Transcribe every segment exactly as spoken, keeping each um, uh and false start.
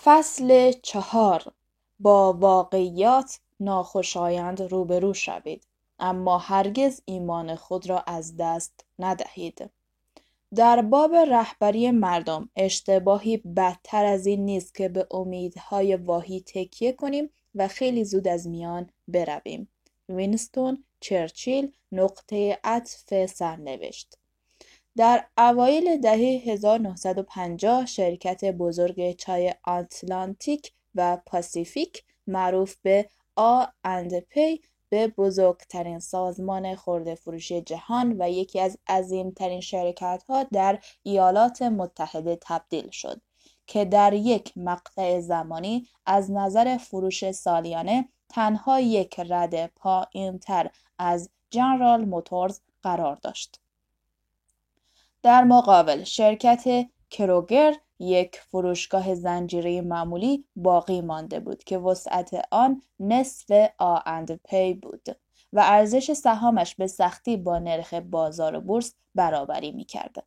فصل چهار. با واقعیات ناخوشایند روبرو شوید، اما هرگز ایمان خود را از دست ندهید. در باب رهبری مردم اشتباهی بدتر از این نیست که به امیدهای واهی تکیه کنیم و خیلی زود از میان برویم. وینستون چرچیل، نقطه عطف سرنوشت. در اوایل دهه هزار و نهصد و پنجاه شرکت بزرگ چای آتلانتیک و پاسیفیک معروف به آ اند پی به بزرگترین سازمان خرده فروشی جهان و یکی از عظیمترین شرکت‌ها در ایالات متحده تبدیل شد که در یک مقطع زمانی از نظر فروش سالیانه تنها یک رده پایین‌تر از جنرال موتورز قرار داشت. در مقابل شرکت کروگر، یک فروشگاه زنجیره‌ای معمولی، باقی مانده بود که وسعت آن نصف آ اند پی بود و ارزش سهامش به سختی با نرخ بازار بورس برابری می‌کرد.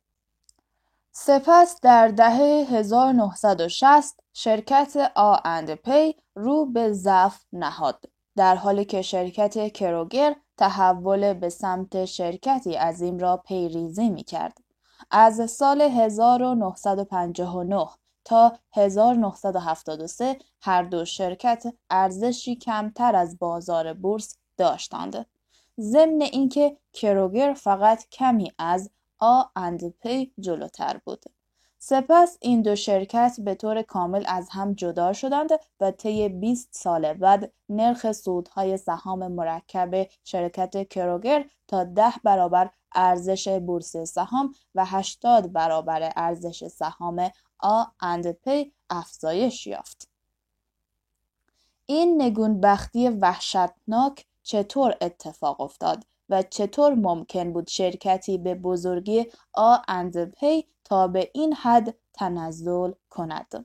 سپس در دهه هزار و نهصد و شصت شرکت آ اند پی رو به ضعف نهاد، در حالی که شرکت کروگر تحول به سمت شرکتی عظیم را پیریزی می‌کرد. از سال هزار و نهصد و پنجاه و نه تا هزار و نهصد و هفتاد و سه هر دو شرکت ارزشی کمتر از بازار بورس داشتند، ضمن اینکه کروگر فقط کمی از آ اند پی جلوتر بود. سپس این دو شرکت به طور کامل از هم جدا شدند و طی بیست سال بعد نرخ سودهای سهام مرکب شرکت کروگر تا ده برابر ارزش بورسی سهام و هشتاد برابر ارزش سهام آ اند پی افزایش یافت. این نگونبختی وحشتناک چطور اتفاق افتاد و چطور ممکن بود شرکتی به بزرگی آ اند پی تا به این حد تنزل کند؟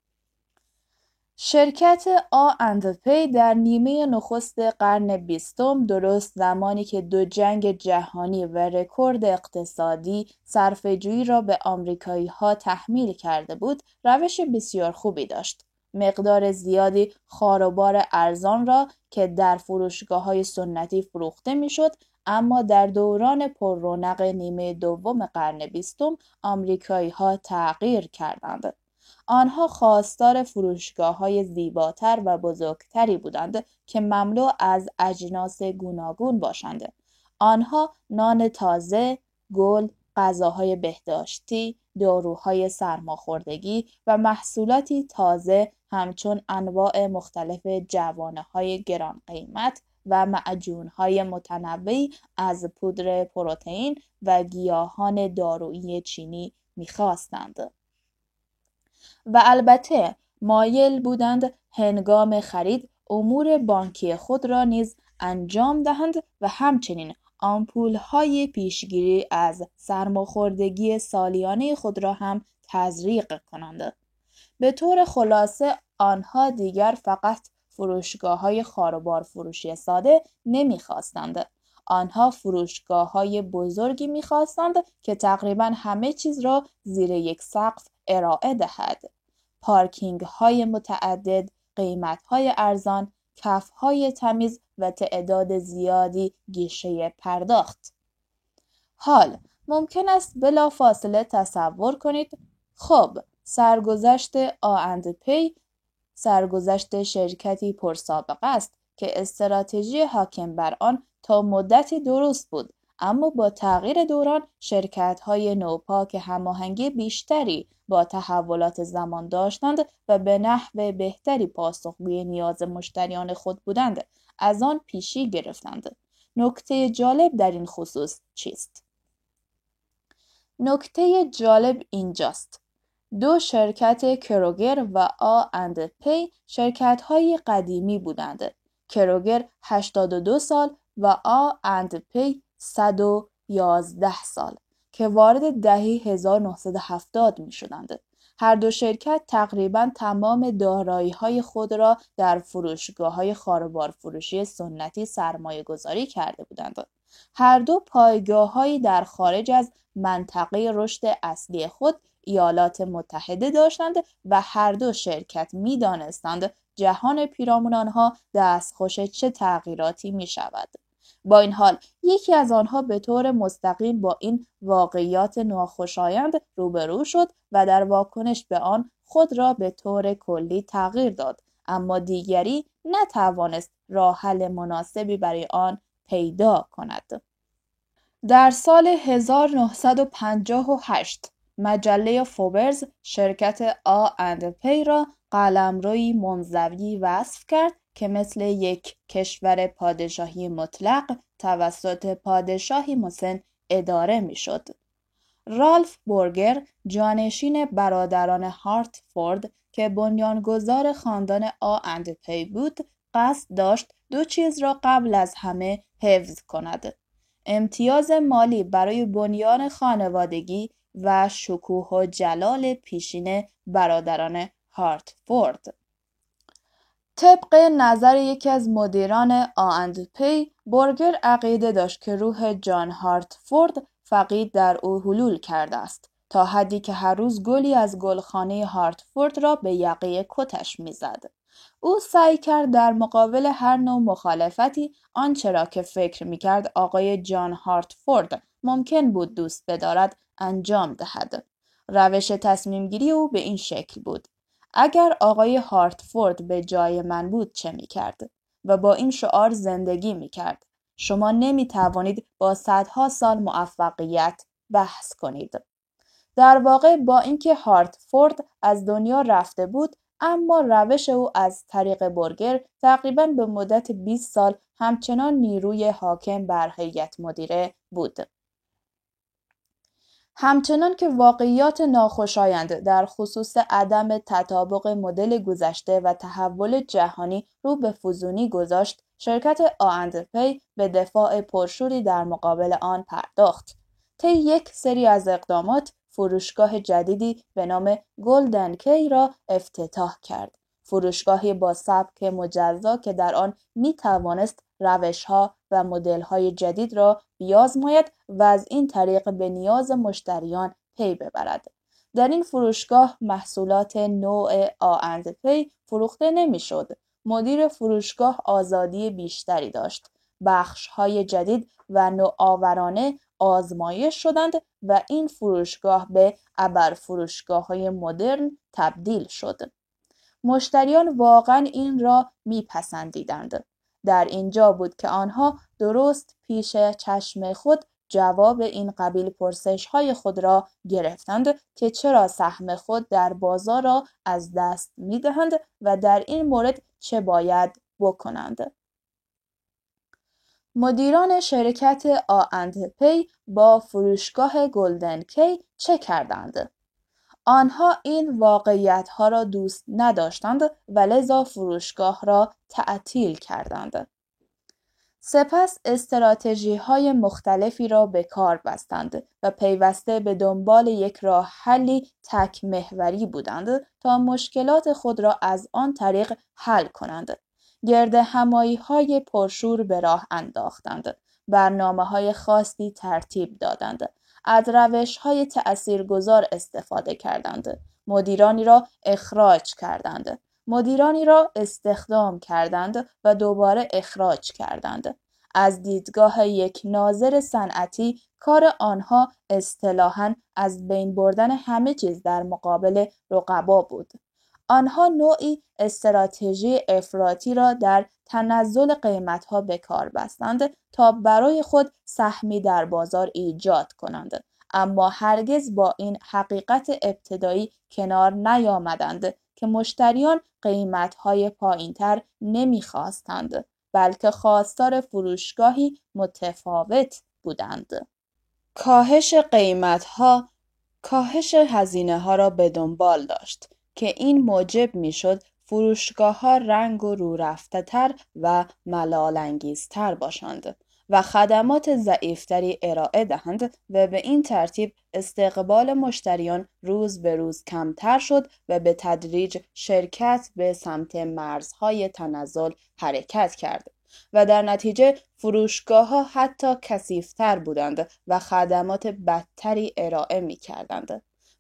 شرکت آ اند پی در نیمه نخست قرن بیستم، درست زمانی که دو جنگ جهانی و رکورد اقتصادی صرفه‌جویی را به آمریکایی‌ها تحمیل کرده بود، روش بسیار خوبی داشت. مقدار زیادی خاروبار ارزان را که در فروشگاه‌های سنتی فروخته می‌شد، اما در دوران پر رونق نیمه دوم قرن بیستم آمریکایی‌ها تغییر کردند. آنها خواستار فروشگاه‌های زیباتر و بزرگتری بودند که مملو از اجناس گوناگون باشند. آنها نان تازه، گل، غذاهای بهداشتی، داروهای سرماخوردگی و محصولاتی تازه همچون انواع مختلف جوانه‌های گران قیمت و معجون‌های متنوعی از پودر پروتئین و گیاهان دارویی چینی می‌خواستند. و البته مایل بودند هنگام خرید امور بانکی خود را نیز انجام دهند و همچنین آمپول‌های پیشگیری از سرماخوردگی سالیانه خود را هم تزریق کنند. به طور خلاصه آنها دیگر فقط فروشگاه‌های خاروبار فروشی ساده نمی‌خواستند. آنها فروشگاه‌های بزرگی می‌خواستند که تقریباً همه چیز را زیر یک سقف ارائه دهد. پارکینگ‌های متعدد، قیمت‌های ارزان، کف‌های تمیز و تعداد زیادی گیشه پرداخت. حال ممکن است بلافاصله تصور کنید خب سرگذشت آ اند پی سرگذشت شرکتی پرسابقه است که استراتژی حاکم بر آن تا مدتی درست بود، اما با تغییر دوران شرکت‌های نوپا که هماهنگی بیشتری با تحولات زمان داشتند و به نحو بهتری پاسخگوی نیاز مشتریان خود بودند، از آن پیشی گرفتند. نکته جالب در این خصوص چیست؟ نکته جالب اینجاست. دو شرکت کروگر و آ اند پی شرکت‌های قدیمی بودند. کروگر هشتاد و دو سال و آ اند پی صد و یازده سال که وارد دهه هزار و نهصد و هفتاد می شدند. هر دو شرکت تقریباً تمام دارایی‌های خود را در فروشگاه‌های خاروبار فروشی سنتی سرمایه گذاری کرده بودند. هر دو پایگاه‌هایی در خارج از منطقه رشد اصلی خود ایالات متحده داشتند و هر دو شرکت می دانستند جهان پیرامون آنها دستخوش چه تغییراتی می شود. با این حال یکی از آنها به طور مستقیم با این واقعیات ناخوشایند روبرو شد و در واکنش به آن خود را به طور کلی تغییر داد، اما دیگری نتوانست راه حل مناسبی برای آن پیدا کند. در سال هزار و نهصد و پنجاه و هشت مجله فوربس شرکت آ اند پی را قلمروی منزوی وصف کرد که مثل یک کشور پادشاهی مطلق توسط پادشاهی مسن اداره میشد. رالف بورگر، جانشین برادران هارتفورد که بنیانگذار خاندان آ اند پی بود، قصد داشت دو چیز را قبل از همه حفظ کند: امتیاز مالی برای بنیان خانوادگی و شکوه و جلال پیشین برادران هارتفورد. طبق نظر یکی از مدیران آ اند پی، بورگر عقیده داشت که روح جان هارتفورد فقید در او حلول کرده است، تا حدی که هر روز گلی از گلخانه هارتفورد را به یقه کتش میزد. او سعی کرد در مقابل هر نوع مخالفتی آنچه را که فکر میکرد آقای جان هارتفورد ممکن بود دوست بدارد انجام دهد. روش تصمیم گیری او به این شکل بود: اگر آقای هارتفورد به جای من بود چه میکرد؟ و با این شعار زندگی میکرد: شما نمیتوانید با صدها سال موفقیت بحث کنید. در واقع با اینکه هارتفورد از دنیا رفته بود، اما روش او از طریق بورگر تقریباً به مدت بیست سال همچنان نیروی حاکم بر هیئت مدیره بود. همچنان که واقعیات ناخوشایند در خصوص عدم تطابق مدل گذشته و تحول جهانی رو به فزونی گذاشت، شرکت آ اند پی به دفاع پرشوری در مقابل آن پرداخت. طی یک سری از اقدامات، فروشگاه جدیدی به نام گلدن کی را افتتاح کرد. فروشگاهی با سبک مجزا که در آن می توانست روش‌ها و مدل‌های جدید را بیازماید و از این طریق به نیاز مشتریان پی ببرد. در این فروشگاه محصولات نوع آ اند پی فروخته نمی‌شد. مدیر فروشگاه آزادی بیشتری داشت. بخش‌های جدید و نوآورانه آزمایش شدند و این فروشگاه به ابرفروشگاه‌های مدرن تبدیل شد. مشتریان واقعاً این را میپسندیدند. در اینجا بود که آنها درست پیش چشم خود جواب این قبیل پرسش‌های خود را گرفتند که چرا سهم خود در بازار را از دست می‌دهند و در این مورد چه باید بکنند. مدیران شرکت آ اند پی با فروشگاه گلدن کی چه کردند؟ آنها این واقعیت‌ها را دوست نداشتند و لذا فروشگاه را تعطیل کردند. سپس استراتژی‌های مختلفی را به کار بستند و پیوسته به دنبال یک راه حلی تک محوری بودند تا مشکلات خود را از آن طریق حل کنند. گرد همایی‌های پرشور به راه انداختند. برنامه‌های خاصی ترتیب دادند. از روش‌های تأثیرگذار استفاده کردند. مدیرانی را اخراج کردند. مدیرانی را استخدام کردند و دوباره اخراج کردند. از دیدگاه یک ناظر صنعتی، کار آنها اصطلاحاً از بین بردن همه چیز در مقابل رقبا بود. آنها نوعی استراتژی افراطی را در تنزل قیمت‌ها به کار بستند تا برای خود سهمی در بازار ایجاد کنند، اما هرگز با این حقیقت ابتدایی کنار نیامدند که مشتریان قیمت‌های پایین‌تر نمی‌خواستند، بلکه خواستار فروشگاهی متفاوت بودند. کاهش قیمت‌ها کاهش هزینه‌ها را به دنبال داشت که این موجب می‌شد فروشگاه‌ها رنگ و رو رفته‌تر و ملال‌انگیزتر باشند و خدمات ضعیف‌تری ارائه دهند و به این ترتیب استقبال مشتریان روز به روز کمتر شد و به تدریج شرکت به سمت مرزهای تنزل حرکت کرد و در نتیجه فروشگاه‌ها حتی کثیف‌تر بودند و خدمات بدتری ارائه می‌کردند.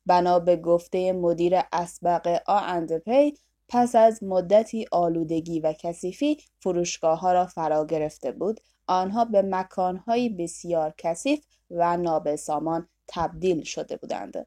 بنا به گفته مدیر اسبق آ اند پی، پس از مدتی آلودگی و کثیفی فروشگاه‌ها را فرا گرفته بود، آنها به مکان‌های بسیار کثیف و نابسامان تبدیل شده بودند.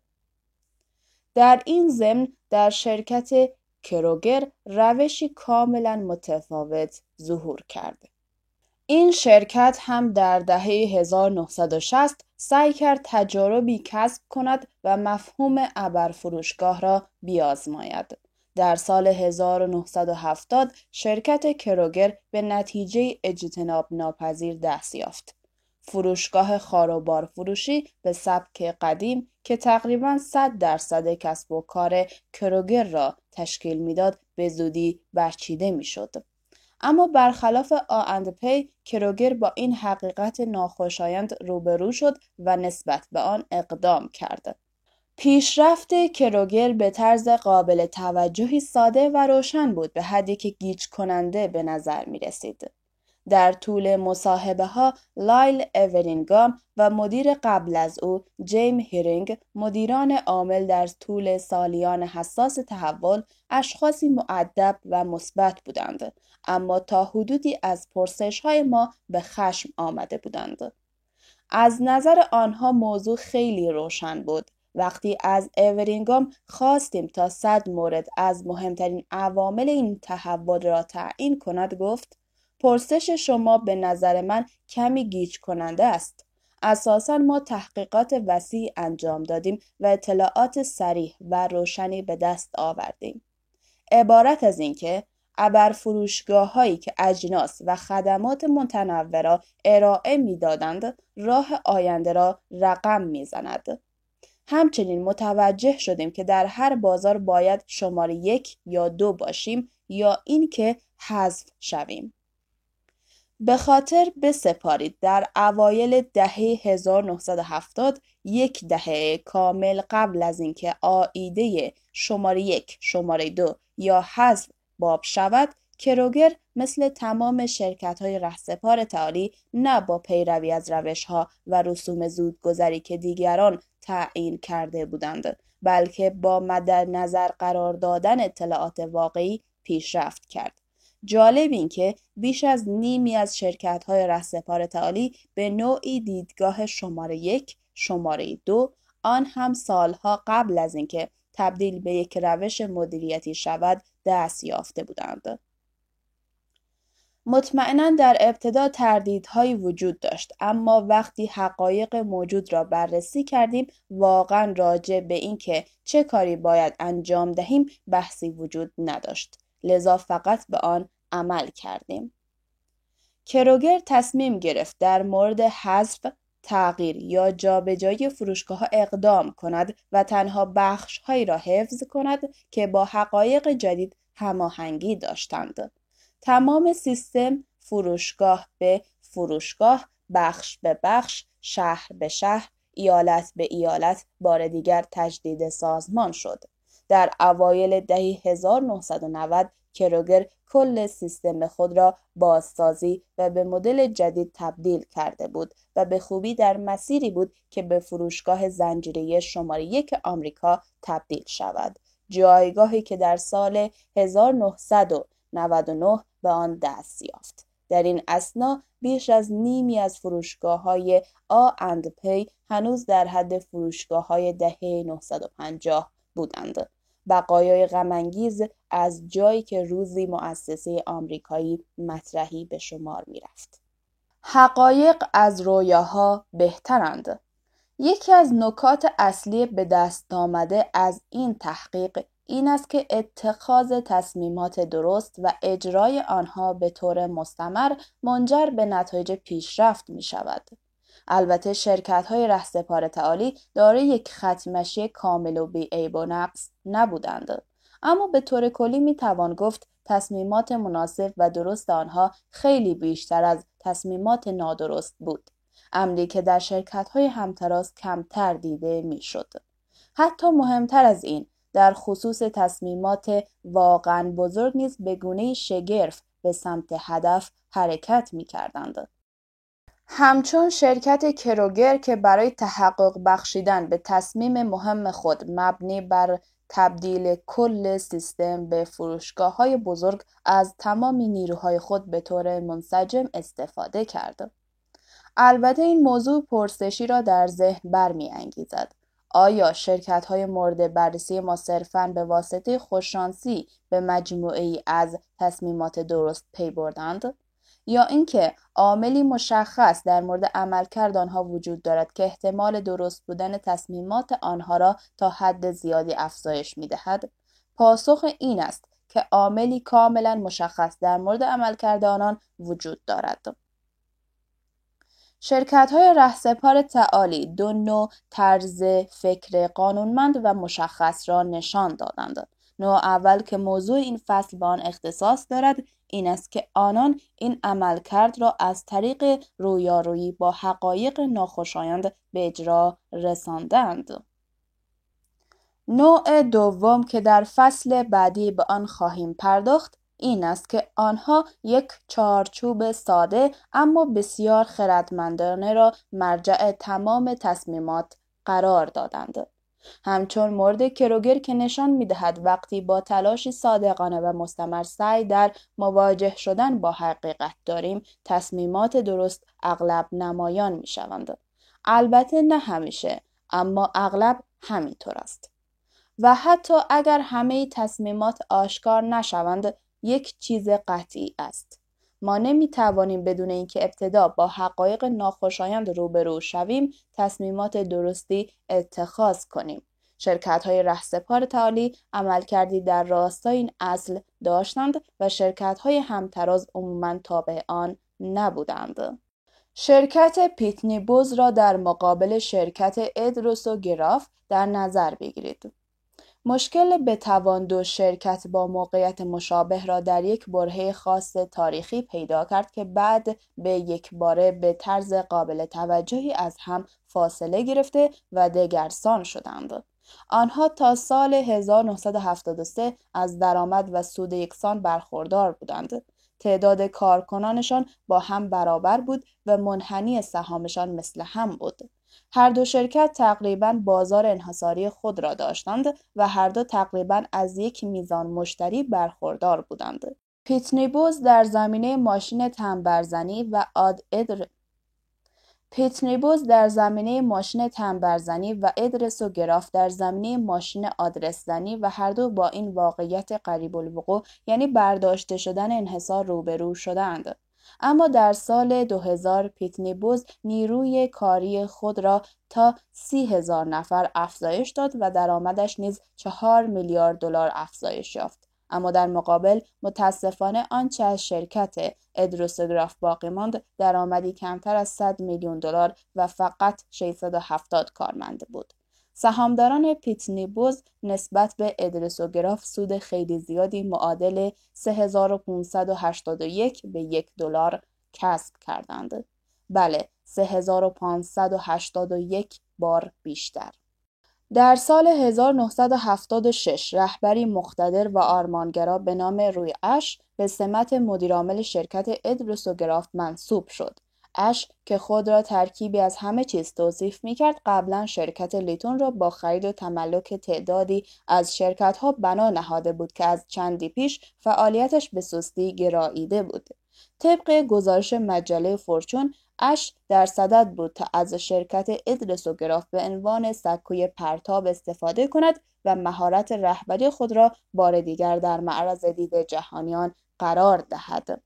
در این ضمن در شرکت کروگر روشی کاملا متفاوت ظهور کرد. این شرکت هم در دهه هزار و نهصد و شصت سعی کرد تجاربی کسب کند و مفهوم ابرفروشگاه را بیازماید. در سال هزار و نهصد و هفتاد شرکت کروگر به نتیجه اجتناب ناپذیر دست یافت. فروشگاه خاروبار فروشی به سبک قدیم که تقریباً صد درصد کسب و کار کروگر را تشکیل میداد به زودی برچیده میشد. اما برخلاف آ اند پی، کروگر با این حقیقت ناخوشایند روبرو شد و نسبت به آن اقدام کرد. پیشرفت کروگر به طرز قابل توجهی ساده و روشن بود، به حدی که گیج کننده به نظر می رسید. در طول مصاحبه ها لایل اورینگام و مدیر قبل از او جیم هیرینگ، مدیران عامل در طول سالیان حساس تحول، اشخاصی مؤدب و مثبت بودند، اما تا حدودی از پرسش های ما به خشم آمده بودند. از نظر آنها موضوع خیلی روشن بود. وقتی از اورینگام خواستیم تا صد مورد از مهمترین عوامل این تحول را تعیین کند، گفت: پرسش شما به نظر من کمی گیج کننده است. اساساً ما تحقیقات وسیع انجام دادیم و اطلاعات صریح و روشنی به دست آوردیم. عبارت از اینکه ابرفروشگاه‌هایی که اجناس و خدمات متنوع را ارائه می‌دادند، راه آینده را رقم می‌زند. همچنین متوجه شدیم که در هر بازار باید شماره یک یا دو باشیم یا اینکه حذف شویم. به خاطر بسپارید در اوایل دهه هزار و نهصد و هفتاد، یک دهه کامل قبل از اینکه عائده شماره یک، شماره دو یا حذف باب شود، کروگر مثل تمام شرکت‌های رهسپار تعالی نه با پیروی از روش‌ها و رسوم زودگذری که دیگران تعیین کرده بودند، بلکه با مد نظر قرار دادن اطلاعات واقعی پیشرفت کرد. جالب این که بیش از نیمی از شرکت‌های رهسپار تعالی به نوعی دیدگاه شماره یک، شماره دو، آن هم سالها قبل از اینکه تبدیل به یک روش مدیریتی شود، دست یافته بودند. مطمئناً در ابتدا تردیدهایی وجود داشت، اما وقتی حقایق موجود را بررسی کردیم، واقعاً راجع به اینکه چه کاری باید انجام دهیم بحثی وجود نداشت. لذا فقط به آن عمل کردیم. کروگر تصمیم گرفت در مورد حذف، تغییر یا جابجایی فروشگاه‌ها اقدام کند و تنها بخش‌هایی را حفظ کند که با حقایق جدید هماهنگی داشتند. تمام سیستم فروشگاه به فروشگاه، بخش به بخش، شهر به شهر، ایالت به ایالت بار دیگر تجدید سازمان شد. در اوایل دهه هزار و نهصد و نود کروگر کل سیستم خود را بازسازی و به مدل جدید تبدیل کرده بود و به خوبی در مسیری بود که به فروشگاه زنجیره‌ای شماره یک آمریکا تبدیل شود، جایگاهی که در سال هزار و نهصد و نود و نه به آن دست یافت. در این اثنا بیش از نیمی از فروشگاه‌های آ اند پی هنوز در حد فروشگاه‌های دهه نهصد و پنجاه بودند. بقایای غم‌انگیز از جایی که روزی مؤسسه آمریکایی مطرحی به شمار می‌رفت. حقایق از رویاها بهترند. یکی از نکات اصلی به دست آمده از این تحقیق این است که اتخاذ تصمیمات درست و اجرای آنها به طور مستمر منجر به نتایج پیشرفت می شود. البته شرکت‌های رهسپار تعالی دارای یک خط مشی کامل و بی‌عیب و نقص نبودند، اما به طور کلی می توان گفت تصمیمات مناسب و درست آنها خیلی بیشتر از تصمیمات نادرست بود، امری که در شرکت‌های همتراز کمتر دیده می‌شد. حتی مهمتر از این، در خصوص تصمیمات واقعاً بزرگ نیز به گونه‌ای شگرف به سمت هدف حرکت می‌کردند. همچون شرکت کروگر که برای تحقق بخشیدن به تصمیم مهم خود مبنی بر تبدیل کل سیستم به فروشگاه‌های بزرگ از تمام نیروهای خود به طور منسجم استفاده کرد. البته این موضوع پرسشی را در ذهن برمی‌انگیزد. آیا شرکت‌های مورد بررسی ما صرفاً به واسطه خوششانسی به مجموعه‌ای از تصمیمات درست پی بردند؟ یا اینکه عاملی مشخص در مورد عملکرد آنها وجود دارد که احتمال درست بودن تصمیمات آنها را تا حد زیادی افزایش می‌دهد؟ پاسخ این است که عاملی کاملاً مشخص در مورد عملکرد آنان وجود دارد. شرکت‌های رهسپار تعالی دو نوع طرز فکر قانونمند و مشخص را نشان دادند. نوع اول که موضوع این فصل به آن اختصاص دارد این است که آنان این عملکرد را از طریق رویارویی با حقایق ناخوشایند به اجرا رساندند. نوع دوم که در فصل بعدی به آن خواهیم پرداخت این است که آنها یک چارچوب ساده اما بسیار خردمندانه را مرجع تمام تصمیمات قرار دادند. همچون مورد کروگر که نشان می‌دهد وقتی با تلاشی صادقانه و مستمر سعی در مواجه شدن با حقیقت داریم، تصمیمات درست اغلب نمایان می‌شوند. البته نه همیشه، اما اغلب همینطور است. و حتی اگر همه تصمیمات آشکار نشوند، یک چیز قطعی است. ما نمی توانیم بدون اینکه ابتدا با حقایق ناخوشایند روبرو شویم، تصمیمات درستی اتخاذ کنیم. شرکت‌های رهسپار تعالی عملکردی در راستای این اصل داشتند و شرکت‌های همتراز عموماً تابع آن نبودند. شرکت پیتنی بوز را در مقابل شرکت ادروس و گراف در نظر بگیرید. مشکل بتوان دو شرکت با موقعیت مشابه را در یک برهه خاص تاریخی پیدا کرد که بعد به یک باره به طرز قابل توجهی از هم فاصله گرفته و دگرسان شدند. آنها تا سال هزار و نهصد و هفتاد و سه از درآمد و سود یکسان برخوردار بودند. تعداد کارکنانشان با هم برابر بود و منحنی سهامشان مثل هم بود. هر دو شرکت تقریباً بازار انحصاری خود را داشتند و هر دو تقریباً از یک میزان مشتری برخوردار بودند. پیتنی بوز در زمینه ماشین تنبرزنی و آد ادر پیتنی بوز در زمینه ماشین تنبرزنی و ادرس و گراف در زمینه ماشین آدرس زنی و هر دو با این واقعیت قریب الوقوع یعنی برداشته شدن انحصار روبرو شدند. اما در سال دو هزار پیتنی بوز نیروی کاری خود را تا سی هزار نفر افزایش داد و درآمدش نیز چهار میلیارد دلار افزایش یافت. اما در مقابل متاسفانه آنچه از شرکت ادروس و گراف باقی ماند درآمدی کمتر از صد میلیون دلار و فقط ششصد و هفتاد کارمند بود. سهامداران پیتنی بوز نسبت به ادروس و گراف سود خیلی زیادی معادل سه هزار و پانصد و هشتاد و یک به یک دلار کسب کردند. بله، سه هزار و پانصد و هشتاد و یک بار بیشتر. در سال هزار و نهصد و هفتاد و شش رهبری مقتدر و آرمانگرا به نام روی اش به سمت مدیرعامل شرکت ادروس و گراف منصوب شد. اش که خود را ترکیبی از همه چیز توصیف می‌کرد قبلا شرکت لیتون را با خرید و تملک تعدادی از شرکت‌ها بنا نهاده بود که از چندی پیش فعالیتش به سستی گراییده بود. طبق گزارش مجله فورچون اش در صدد بود تا از شرکت ادرس و گراف به عنوان سکوی پرتاب استفاده کند و مهارت رهبری خود را بار دیگر در معرض دید جهانیان قرار دهد.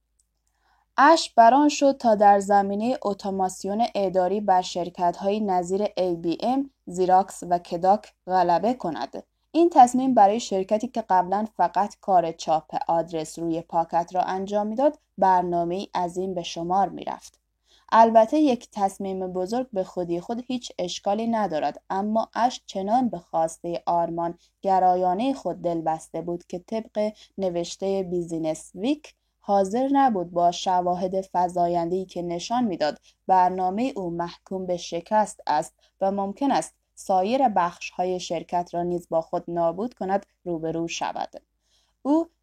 اش بران شد تا در زمینه اتوماسیون اداری بر شرکت‌های نظیر ای بی ام، زیراکس و کداک غلبه کند. این تصمیم برای شرکتی که قبلا فقط کار چاپ آدرس روی پاکت را انجام میداد برنامه‌ای عظیم به شمار میرفت. البته یک تصمیم بزرگ به خودی خود هیچ اشکالی ندارد، اما اش چنان به خواسته آرمان گرایانه خود دل بسته بود که طبق نوشته بیزینس ویک حاضر نبود با شواهد فزاینده‌ای که نشان میداد برنامه او محکوم به شکست است و ممکن است سایر بخش‌های شرکت را نیز با خود نابود کند روبرو شود. او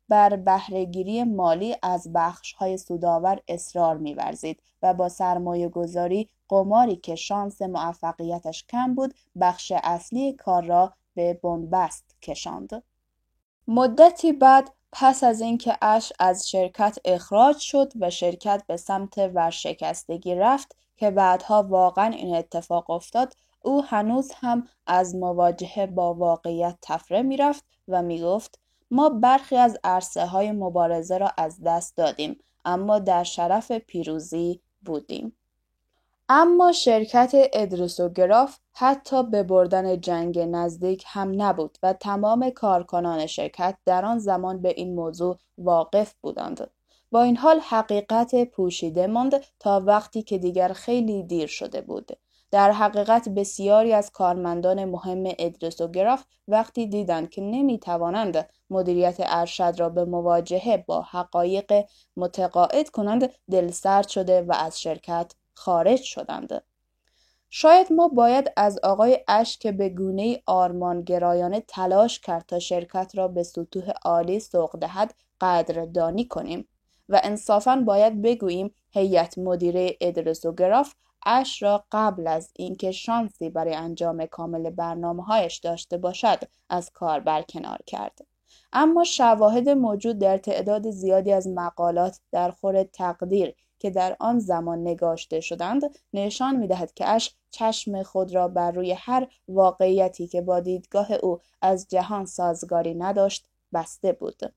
بر بهره‌گیری مالی از بخش‌های سودآور اصرار می‌ورزید و با سرمایه‌گذاری قماری که شانس موفقیتش کم بود، بخش اصلی کار را به بنبست کشاند. مدتی بعد پس از اینکه اش از شرکت اخراج شد و شرکت به سمت ورشکستگی رفت که بعدها واقعا این اتفاق افتاد، او هنوز هم از مواجهه با واقعیت تفره می‌رفت و می‌گفت ما برخی از عرصه‌های مبارزه را از دست دادیم، اما در شرف پیروزی بودیم. اما شرکت ادریسوگراف حتی به بردن جنگ نزدیک هم نبود و تمام کارکنان شرکت در آن زمان به این موضوع واقف بودند. با این حال حقیقت پوشیده ماند تا وقتی که دیگر خیلی دیر شده بود. در حقیقت بسیاری از کارمندان مهم ادریسوگراف وقتی دیدند که نمیتوانند مدیریت ارشد را به مواجهه با حقایق متقاعد کنند، دلسرد شده و از شرکت خارج شدند. شاید ما باید از آقای اش که به گونه‌ای آرمانگرایانه تلاش کرد تا شرکت را به سطوح عالی سوق دهد قدردانی کنیم و انصافاً باید بگوییم هیئت مدیره ادریسوگراف اش را قبل از اینکه شانسی برای انجام کامل برنامه‌هایش داشته باشد از کار برکنار کرد. اما شواهد موجود در تعداد زیادی از مقالات در خور تقدیر که در آن زمان نگاشته شدند نشان می‌دهد که اش چشم خود را بر روی هر واقعیتی که با دیدگاه او از جهان سازگاری نداشت بسته بود.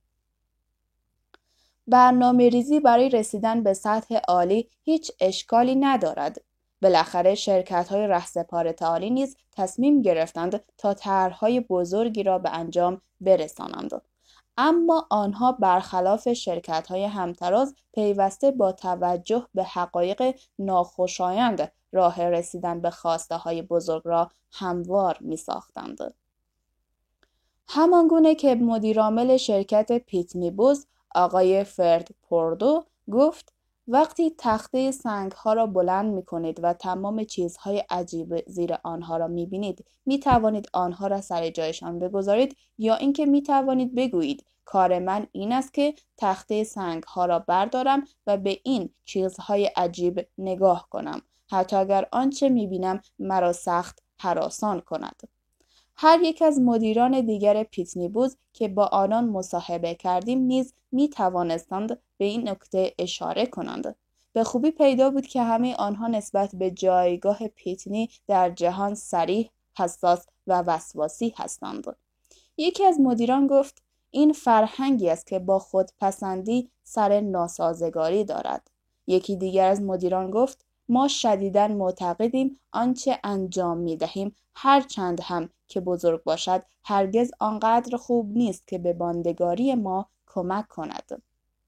برنامه‌ریزی برای رسیدن به سطح عالی هیچ اشکالی ندارد. بالاخره شرکت‌های رهسپار تعالی نیز تصمیم گرفتند تا طرح‌های بزرگی را به انجام برسانند. اما آنها برخلاف شرکت‌های همتراز پیوسته با توجه به حقایق ناخوشایند راه رسیدن به خواسته‌های بزرگ را هموار می‌ساختند. همانگونه که مدیرعامل شرکت پیتنی بوز آقای فرد پوردو گفت وقتی تخته سنگ‌ها را بلند می‌کنید و تمام چیزهای عجیب زیر آنها را می‌بینید، می‌توانید آنها را سر جایشان بگذارید یا اینکه می‌توانید بگویید کار من این است که تخته سنگ‌ها را بردارم و به این چیزهای عجیب نگاه کنم، حتی اگر آنچه می‌بینم مرا سخت هراسان کند. هر یک از مدیران دیگر پیتنی بوز که با آنان مصاحبه کردیم نیز می توانستند به این نکته اشاره کنند. به خوبی پیدا بود که همه آنها نسبت به جایگاه پیتنی در جهان صریح، حساس و وسواسی هستند. یکی از مدیران گفت این فرهنگی است که با خودپسندی سر ناسازگاری دارد. یکی دیگر از مدیران گفت ما شدیداً معتقدیم آنچه انجام می دهیم هر چند هم که بزرگ باشد هرگز آنقدر خوب نیست که به ماندگاری ما کمک کند.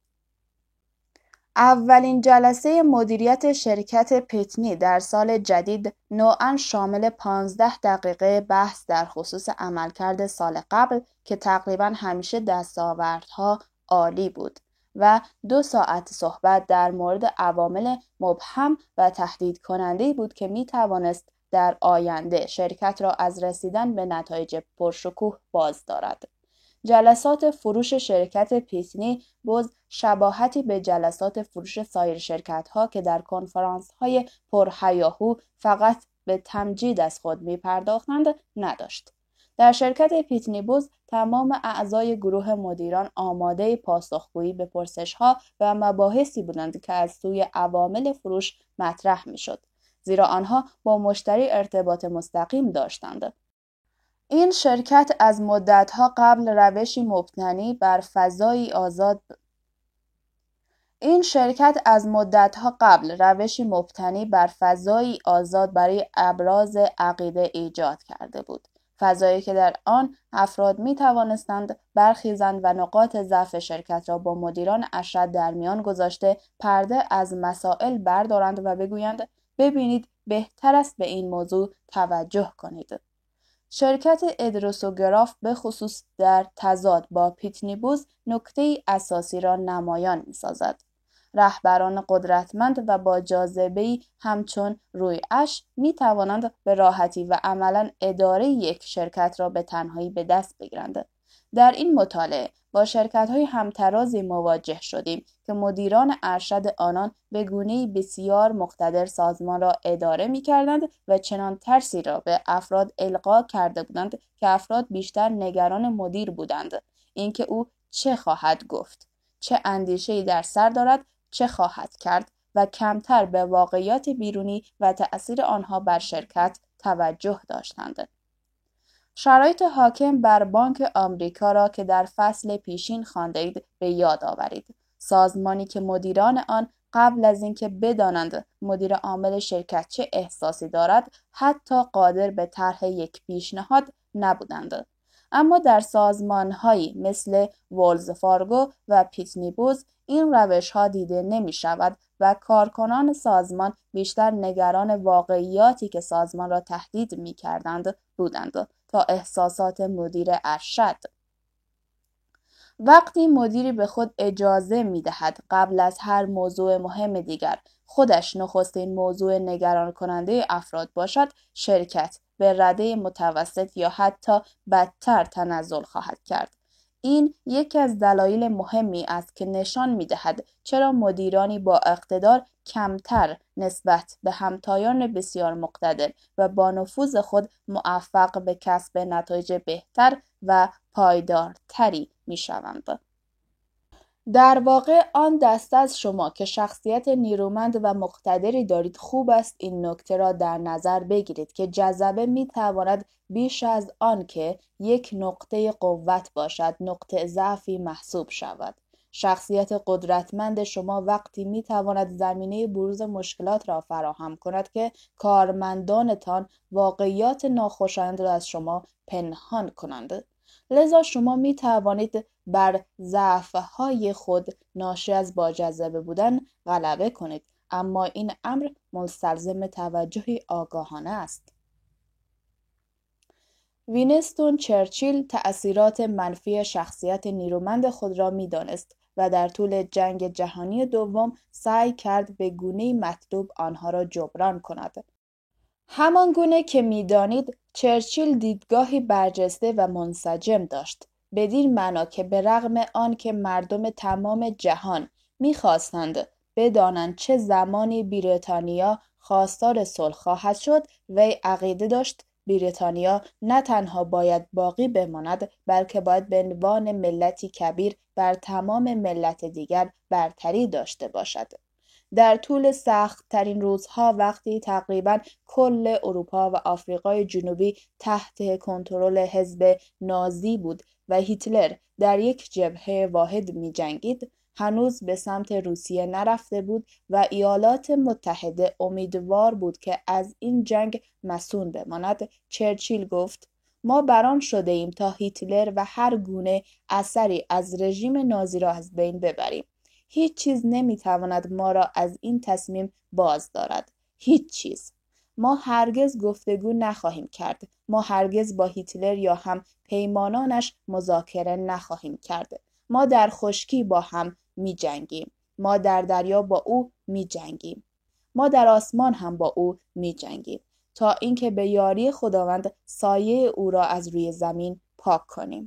اولین جلسه مدیریت شرکت پیتنی در سال جدید نوعاً شامل پانزده دقیقه بحث در خصوص عملکرد سال قبل که تقریباً همیشه دستاوردها عالی بود و دو ساعت صحبت در مورد عوامل مبهم و تهدید کننده بود که می توانست در آینده شرکت را از رسیدن به نتایج پرشکوه باز دارد. جلسات فروش شرکت پیتنی بوز شباهتی به جلسات فروش سایر شرکت‌ها که در کنفرانس‌های پرهیاهو فقط به تمجید از خود می‌پرداختند نداشت. در شرکت پیتنی بوز تمام اعضای گروه مدیران آماده پاسخگویی به پرسش‌ها و مباحثی بودند که از سوی عوامل فروش مطرح می‌شد، زیرا آنها با مشتری ارتباط مستقیم داشتند. این شرکت از مدت‌ها قبل روشی مبتنی بر فضایی آزاد این شرکت از مدت‌ها قبل روشی مبتنی بر فضایی آزاد برای ابراز عقیده ایجاد کرده بود. فضایی که در آن افراد می توانستند برخیزند و نقاط ضعف شرکت را با مدیران ارشد در میان گذاشته پرده از مسائل بردارند و بگویند ببینید بهتر است به این موضوع توجه کنید. شرکت ادریسوگراف به خصوص در تضاد با پیتنی بوز نکته اساسی را نمایان می سازد. رهبران قدرتمند و با جاذبه‌ای همچون روی اش می توانند به راحتی و عملاً اداره یک شرکت را به تنهایی به دست بگیرند. در این مطالعه با شرکت‌های همترازی مواجه شدیم که مدیران ارشد آنان به گونه‌ای بسیار مقتدر سازمان را اداره می‌کردند و چنان ترسی را به افراد القا کرده بودند که افراد بیشتر نگران مدیر بودند، اینکه او چه خواهد گفت، چه اندیشه‌ای در سر دارد، چه خواهد کرد و کمتر به واقعیات بیرونی و تأثیر آنها بر شرکت توجه داشتند. شرایط حاکم بر بانک آمریکا را که در فصل پیشین خواندید به یاد آورید. سازمانی که مدیران آن قبل از اینکه بدانند مدیر عامل شرکت چه احساسی دارد، حتی قادر به طرح یک پیشنهاد نبودند. اما در سازمان‌هایی مثل وولز فارگو و پیتنی بوز این روش‌ها دیده نمی‌شود و کارکنان سازمان بیشتر نگران واقعیاتی که سازمان را تهدید می‌کردند بودند تا احساسات مدیر ارشد. وقتی مدیری به خود اجازه می‌دهد قبل از هر موضوع مهم دیگر خودش نخستین موضوع نگران کننده افراد باشد، شرکت به رده متوسط یا حتی بدتر تنزل خواهد کرد. این یکی از دلایل مهمی است که نشان می‌دهد چرا مدیرانی با اقتدار کمتر نسبت به همتایان بسیار مقتدر و با نفوذ خود موفق به کسب نتایج بهتر و پایدارتری می‌شوند. در واقع آن دسته از شما که شخصیت نیرومند و مقتدری دارید خوب است این نکته را در نظر بگیرید که جذبه می‌تواند بیش از آن که یک نقطه قوت باشد نقطه ضعفی محسوب شود. شخصیت قدرتمند شما وقتی می‌تواند زمینه بروز مشکلات را فراهم کند که کارمندانتان واقعیات ناخوشایند را از شما پنهان کنند. لذا شما می توانید بر ضعف‌های خود ناشی از با جذبه بودن غلبه کنید، اما این امر مستلزم توجهی آگاهانه است. وینستون چرچیل تأثیرات منفی شخصیت نیرومند خود را می دانست و در طول جنگ جهانی دوم سعی کرد به گونه‌ای مطلوب آنها را جبران کند. همان گونه که می دانید چرچیل دیدگاهی برجسته و منسجم داشت، بدین معنا که به رغم آن که مردم تمام جهان می‌خواستند بدانند چه زمانی بریتانیا خواستار صلح خواهد شد، وی عقیده داشت بریتانیا نه تنها باید باقی بماند بلکه باید به عنوان ملتی کبیر بر تمام ملت دیگر برتری داشته باشد. در طول سخت‌ترین روزها وقتی تقریباً کل اروپا و آفریقای جنوبی تحت کنترل حزب نازی بود و هیتلر در یک جبهه واحد می‌جنگید، هنوز به سمت روسیه نرفته بود و ایالات متحده امیدوار بود که از این جنگ مصون بماند. چرچیل گفت: ما بران شده ایم تا هیتلر و هر گونه اثری از رژیم نازی را از بین ببریم. هیچ چیز نمیتواند ما را از این تصمیم باز دارد. هیچ چیز. ما هرگز گفتگو نخواهیم کرد. ما هرگز با هیتلر یا هم پیمانانش مذاکره نخواهیم کرد. ما در خشکی با هم می جنگیم. ما در دریا با او می جنگیم. ما در آسمان هم با او می جنگیم تا اینکه به یاری خداوند سایه او را از روی زمین پاک کنیم.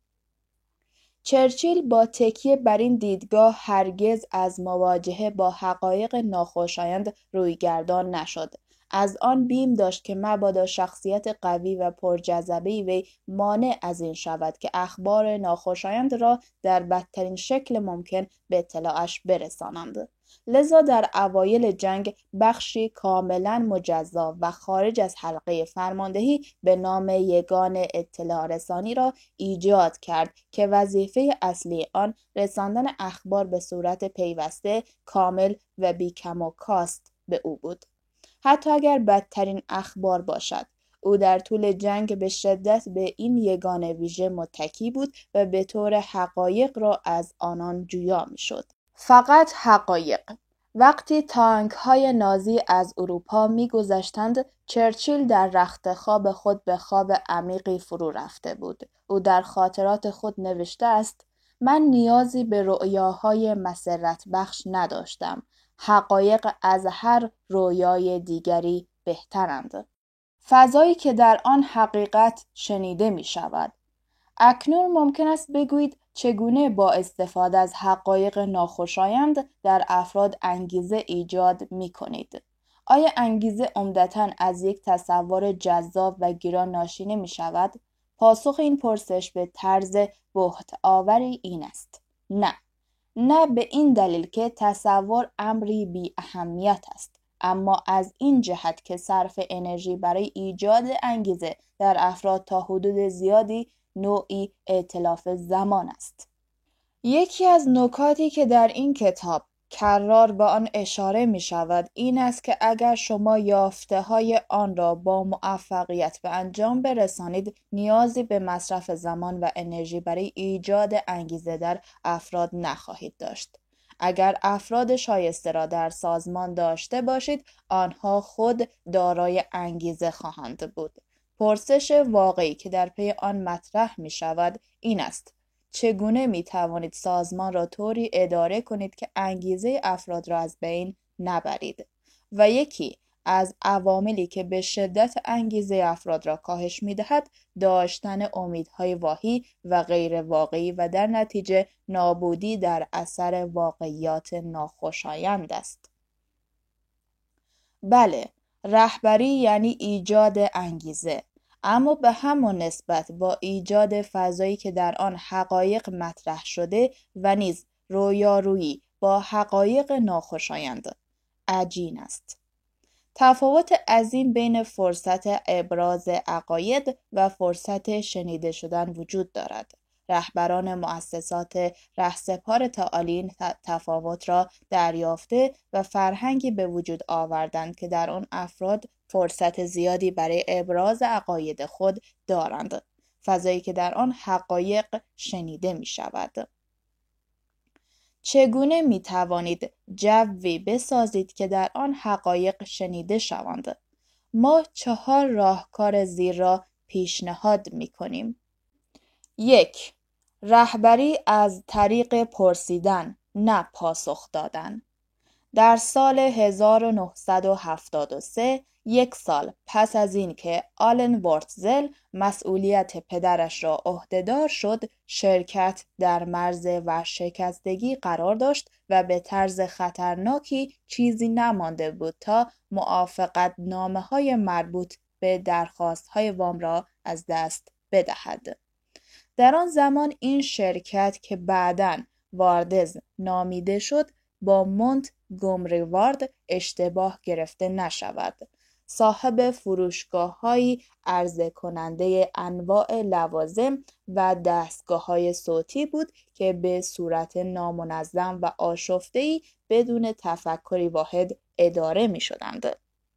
چرچیل با تکیه بر این دیدگاه هرگز از مواجهه با حقایق ناخوشایند رویگردان نشد. از آن بیم داشت که مبادا شخصیت قوی و پرجذبه وی مانع از این شود که اخبار ناخوشایند را در بدترین شکل ممکن به اطلاعش برسانند. لذا در اوایل جنگ بخشی کاملا مجزا و خارج از حلقه فرماندهی به نام یگان اطلاع رسانی را ایجاد کرد که وظیفه اصلی آن رساندن اخبار به صورت پیوسته، کامل و بی‌کم و کاست به او بود. حتی اگر بدترین اخبار باشد. او در طول جنگ به شدت به این یگانه ویژه متکی بود و به طور حقایق را از آنان جویا می‌شد. فقط حقایق. وقتی تانک های نازی از اروپا می گذشتند، چرچیل در رخت خواب خود به خواب عمیقی فرو رفته بود. او در خاطرات خود نوشته است: من نیازی به رؤیاهای مسرت بخش نداشتم. حقایق از هر رؤیای دیگری بهترند. فضایی که در آن حقیقت شنیده می شود. اکنون ممکن است بگویید چگونه با استفاده از حقایق ناخوشایند در افراد انگیزه ایجاد می کنید؟ آیا انگیزه عمدتاً از یک تصور جذاب و گران ناشی نمی شود؟ پاسخ این پرسش به طرز بهت آوری این است: نه. نه به این دلیل که تصور امری بی اهمیت است، اما از این جهت که صرف انرژی برای ایجاد انگیزه در افراد تا حدود زیادی نوعی ائتلاف زمان است. یکی از نکاتی که در این کتاب کرار به آن اشاره می شود این است که اگر شما یافته های آن را با موفقیت به انجام برسانید، نیازی به مصرف زمان و انرژی برای ایجاد انگیزه در افراد نخواهید داشت. اگر افراد شایسته را در سازمان داشته باشید، آنها خود دارای انگیزه خواهند بود. پرسش واقعی که در پی آن مطرح می شود این است: چگونه می توانید سازمان را طوری اداره کنید که انگیزه افراد را از بین نبرید؟ و یکی از عواملی که به شدت انگیزه افراد را کاهش می دهد، داشتن امیدهای واهی و غیر واقعی و در نتیجه نابودی در اثر واقعیات ناخوشایند است. بله، رهبری یعنی ایجاد انگیزه، اما به همان نسبت با ایجاد فضایی که در آن حقایق مطرح شده و نیز رویارویی با حقایق ناخوشایند عجین است. تفاوت عظیم بین فرصت ابراز عقاید و فرصت شنیده شدن وجود دارد. رهبران مؤسسات رهسپار تعالی این تفاوت را دریافته و فرهنگی به وجود آوردند که در آن افراد فرصت زیادی برای ابراز عقاید خود دارند، فضایی که در آن حقایق شنیده می شود. چگونه می توانید جوی بسازید که در آن حقایق شنیده شوند؟ ما چهار راهکار زیر را پیشنهاد می کنیم. یک، رهبری از طریق پرسیدن، نه پاسخ دادن. در سال هزار و نهصد و هفتاد و سه، یک سال پس از این که آلن ورتزل مسئولیت پدرش را عهدهدار شد، شرکت در مرز ورشکستگی قرار داشت و به طرز خطرناکی چیزی نمانده بود تا موافقت نامه های مربوط به درخواست های وام را از دست بدهد. در آن زمان این شرکت که بعداً واردز نامیده شد با مونت گومری وارد اشتباه گرفته نشود. صاحب فروشگاه‌هایی عرضه کننده انواع لوازم و دستگاه‌های صوتی بود که به صورت نامنظم و آشفته‌ای بدون تفکری واحد اداره می‌شدند.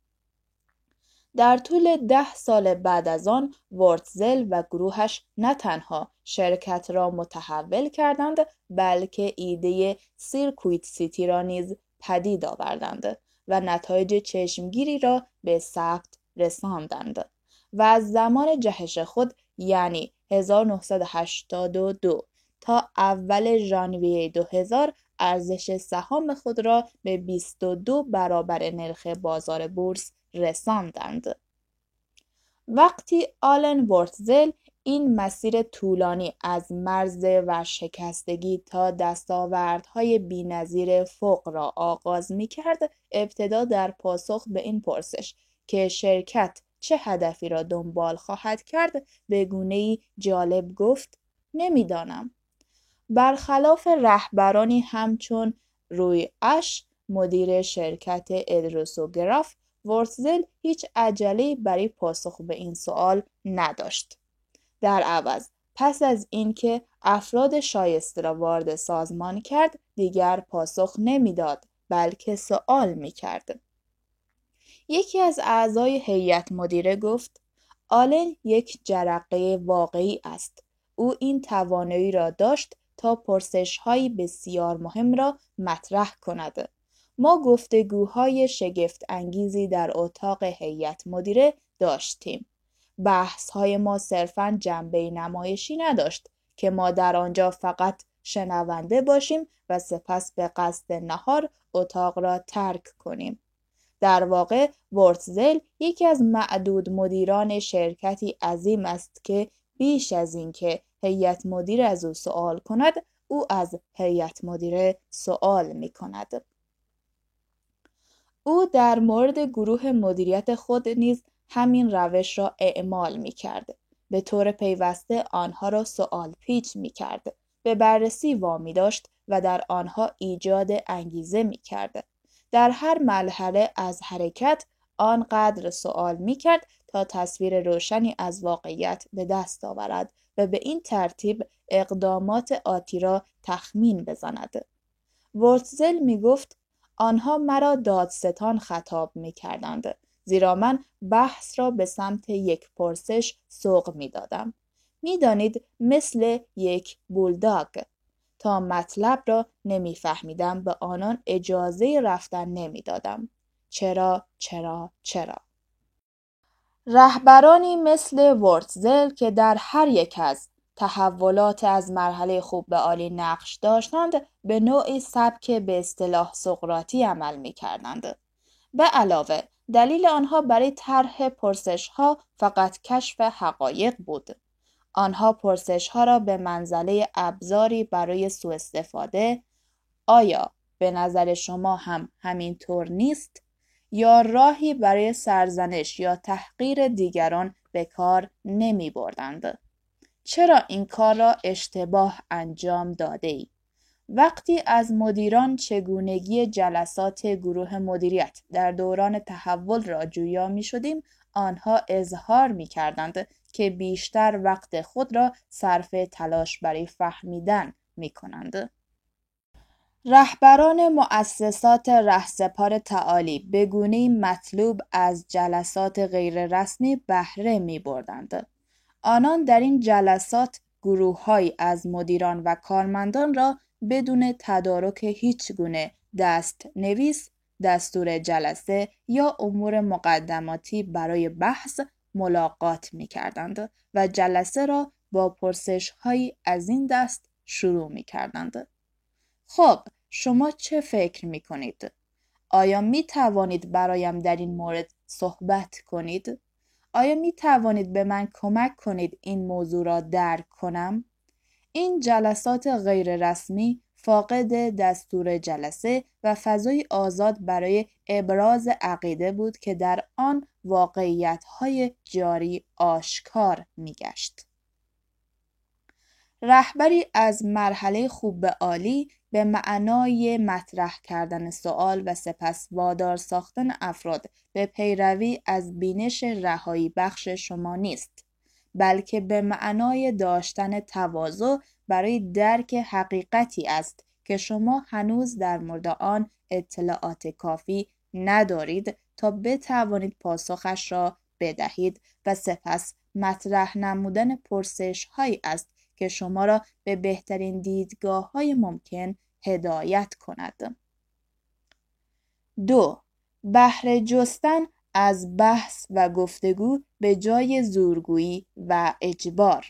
در طول ده سال بعد از آن، ورتزل و گروهش نه تنها شرکت را متحول کردند، بلکه ایده سیرکویت سیتی را نیز پدید آوردند و نتایج چشمگیری را به ثبت رساندند و از زمان جهش خود یعنی هزار و نهصد و هشتاد و دو تا اول ژانویه دو هزار ارزش سهام خود را به بیست و دو برابر نرخ بازار بورس رساندند. وقتی آلن ورتزل این مسیر طولانی از مرز ورشکستگی تا دستاوردهای بی‌نظیر فوق را آغاز می‌کرد، ابتدا در پاسخ به این پرسش که شرکت چه هدفی را دنبال خواهد کرد به گونه‌ای جالب گفت: نمی‌دانم. برخلاف رهبرانی همچون روی اش، مدیر شرکت ادروسوگراف، ورتزل هیچ عجله‌ای برای پاسخ به این سوال نداشت. در عوض پس از اینکه افراد شایسته را وارد سازمان کرد، دیگر پاسخ نمیداد، بلکه سوال میکرد. یکی از اعضای هیئت مدیره گفت: آلن یک جرقه واقعی است. او این توانایی را داشت تا پرسش‌های بسیار مهم را مطرح کند. ما گفتگوهای شگفت انگیزی در اتاق هیئت مدیره داشتیم. بحث‌های ما صرفاً جنبه نمایشی نداشت که ما در آنجا فقط شنونده باشیم و سپس به قصد نهار اتاق را ترک کنیم. در واقع ورتزل یکی از معدود مدیران شرکتی عظیم است که بیش از این که هیئت مدیره از او سوال کند، او از هیئت مدیره سوال می کند. او در مورد گروه مدیریت خود نیز همین روش را اعمال می کرد. به طور پیوسته آنها را سوال پیچ می کرد. به بررسی وامی داشت و در آنها ایجاد انگیزه می کرد. در هر مرحله از حرکت آنقدر سوال می کرد تا تصویر روشنی از واقعیت به دست آورد و به این ترتیب اقدامات آتی را تخمین بزند. ورتزل می گفت آنها مرا دادستان خطاب می کردند، زیرا من بحث را به سمت یک پرسش سوق می دادم. می دانید مثل یک بولداگ. تا مطلب را نمی فهمیدم به آنان اجازه رفتن نمی دادم. چرا چرا چرا؟ رهبرانی مثل ورتزل که در هر یک از تحولات از مرحله خوب به عالی نقش داشتند به نوعی سبک به اصطلاح سقراطی عمل می کردند. به علاوه دلیل آنها برای طرح پرسش ها فقط کشف حقایق بود. آنها پرسش ها را به منزله ابزاری برای سوء استفاده، آیا به نظر شما هم همین طور نیست؟ یا راهی برای سرزنش یا تحقیر دیگران به کار نمی بردند. چرا این کار را اشتباه انجام داده ای؟ وقتی از مدیران چگونگی جلسات گروه مدیریت در دوران تحول را جویا می شدیم، آنها اظهار می کردند که بیشتر وقت خود را صرف تلاش برای فهمیدن می کنند. رهبران مؤسسات رهسپار تعالی به گونه‌ای مطلوب از جلسات غیررسمی بهره می بردند. آنان در این جلسات گروه‌هایی از مدیران و کارمندان را بدون تدارک هیچ گونه دست نویس، دستور جلسه یا امور مقدماتی برای بحث ملاقات می کردند و جلسه را با پرسش‌هایی از این دست شروع می کردند. خب شما چه فکر می کنید؟ آیا می توانید برایم در این مورد صحبت کنید؟ آیا می توانید به من کمک کنید این موضوع را درک کنم؟ این جلسات غیر رسمی فاقد دستور جلسه و فضای آزاد برای ابراز عقیده بود که در آن واقعیت‌های جاری آشکار می‌گشت. رهبری از مرحله خوب به عالی به معنای مطرح کردن سوال و سپس وادار ساختن افراد به پیروی از بینش رهایی بخش شما نیست، بلکه به معنای داشتن تواضع برای درک حقیقتی است که شما هنوز در مورد آن اطلاعات کافی ندارید تا بتوانید پاسخش را بدهید و سپس مطرح نمودن پرسش هایی است که شما را به بهترین دیدگاه های ممکن هدایت کند. دو. بهره جستن از بحث و گفتگو به جای زورگویی و اجبار.